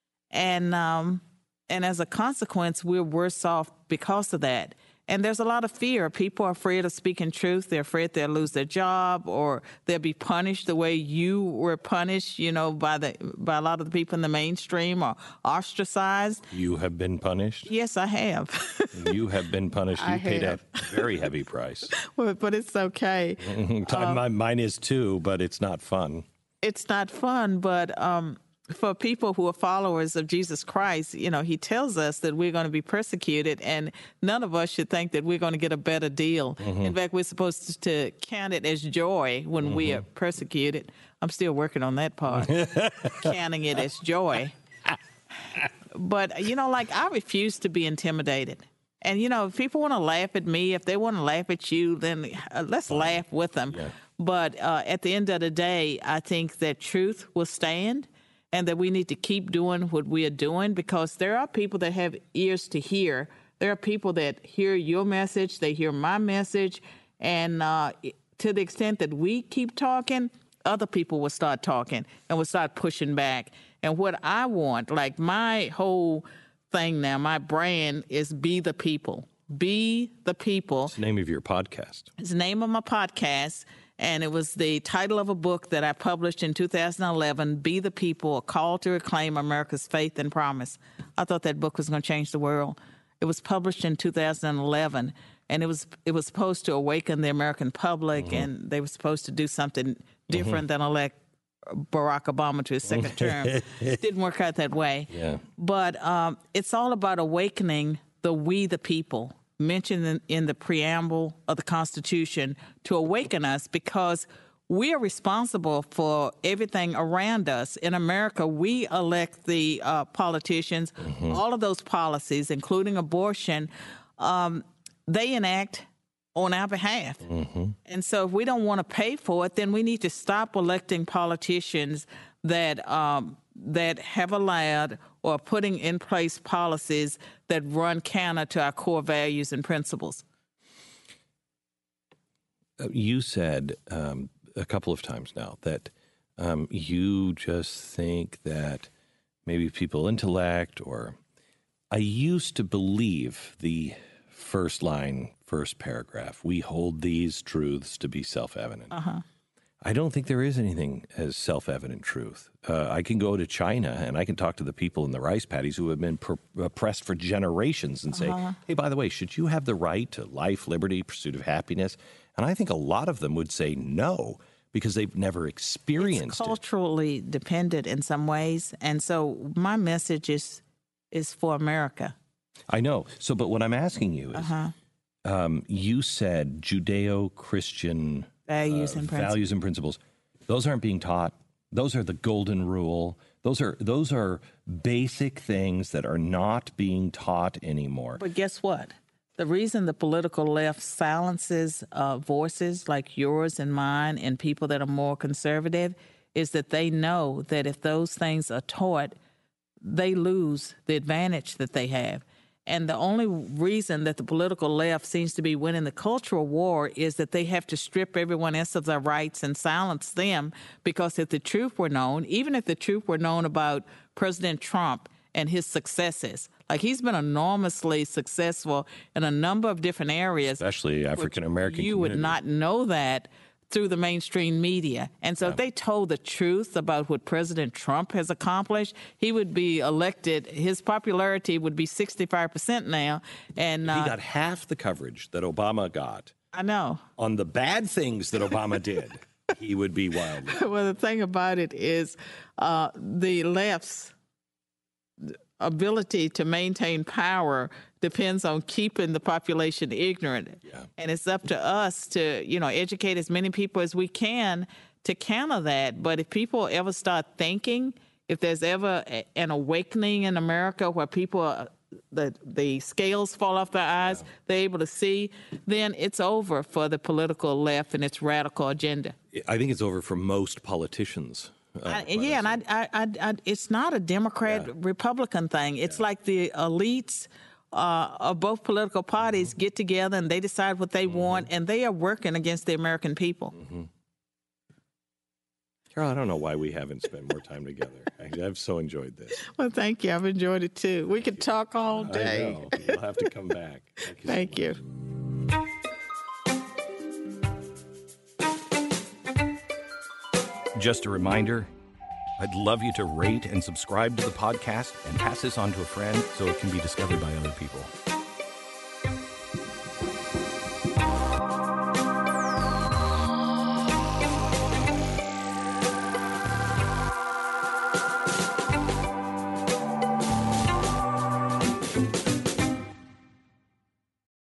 And um, and as a consequence, we're worse off because of that. And there's a lot of fear. People are afraid of speaking truth. They're afraid they'll lose their job, or they'll be punished the way you were punished, you know, by the by a lot of the people in the mainstream, or ostracized. You have been punished? Yes, I have. You have been punished. You I paid have. a very heavy price. Well, but it's okay. um, Mine is too, but it's not fun. It's not fun, but um, for people who are followers of Jesus Christ, you know, he tells us that we're going to be persecuted, and none of us should think that we're going to get a better deal. Mm-hmm. In fact, we're supposed to count it as joy when mm-hmm. we are persecuted. I'm still working on that part, counting it as joy. But, you know, like, I refuse to be intimidated. And, you know, if people want to laugh at me, if they want to laugh at you, then uh, let's Fine. laugh with them. Yeah. But uh, at the end of the day, I think that truth will stand, and that we need to keep doing what we are doing, because there are people that have ears to hear. There are people that hear your message, they hear my message, and uh, to the extent that we keep talking, other people will start talking and will start pushing back. And what I want, like my whole thing now, my brand is Be the People. Be the People. It's the name of your podcast. It's the name of my podcast. And it was the title of a book that I published in two thousand eleven, Be the People, A Call to Reclaim America's Faith and Promise. I thought that book was going to change the world. It was published in two thousand eleven, and it was it was supposed to awaken the American public, mm-hmm. and they were supposed to do something different mm-hmm. than elect Barack Obama to his second term. It didn't work out that way. Yeah. But um, it's all about awakening the we the people mentioned in, in the preamble of the Constitution to awaken us, because we are responsible for everything around us. In America, we elect the uh, politicians. Mm-hmm. All of those policies, including abortion, um, they enact on our behalf. Mm-hmm. And so if we don't want to pay for it, then we need to stop electing politicians that um, that have allowed or putting in place policies that run counter to our core values and principles. Uh, you said um, a couple of times now that um, you just think that maybe people intellect, or I used to believe the first line, first paragraph, we hold these truths to be self-evident. Uh-huh. I don't think there is anything as self-evident truth. Uh, I can go to China and I can talk to the people in the rice paddies who have been per- oppressed for generations and say, uh-huh. hey, by the way, should you have the right to life, liberty, pursuit of happiness? And I think a lot of them would say no, because they've never experienced it's culturally it. dependent in some ways. And so my message is is for America. I know. So, but what I'm asking you is, uh-huh. um, you said Judeo-Christian values, uh, and values and principles. Those aren't being taught. Those are the golden rule. Those are those are basic things that are not being taught anymore. But guess what? The reason the political left silences uh, voices like yours and mine and people that are more conservative is that they know that if those things are taught, they lose the advantage that they have. And the only reason that the political left seems to be winning the cultural war is that they have to strip everyone else of their rights and silence them, because if the truth were known, even if the truth were known about President Trump and his successes, like he's been enormously successful in a number of different areas. Especially African-American You community. would not know that through the mainstream media. And so yeah. if they told the truth about what President Trump has accomplished, he would be elected. His popularity would be sixty-five percent now. And He uh, got half the coverage that Obama got. I know. On the bad things that Obama did, he would be wildly. Well, the thing about it is uh, the left's ability to maintain power depends on keeping the population ignorant. Yeah. And it's up to us to, you know, educate as many people as we can to counter that. But if people ever start thinking, if there's ever a, an awakening in America where people, are, the, the scales fall off their eyes, yeah. they're able to see, then it's over for the political left and its radical agenda. I think it's over for most politicians. Uh, I, yeah, and I, I, I, I, it's not a Democrat-Republican yeah. thing. It's yeah. like the elites uh, of both political parties mm-hmm. get together and they decide what they mm-hmm. want, and they are working against the American people. Mm-hmm. Carol, I don't know why we haven't spent more time together. I, I've so enjoyed this. Well, thank you. I've enjoyed it, too. We could talk all day. I know. You'll have to come back. Thank you. Thank so you. Just a reminder, I'd love you to rate and subscribe to the podcast and pass this on to a friend so it can be discovered by other people.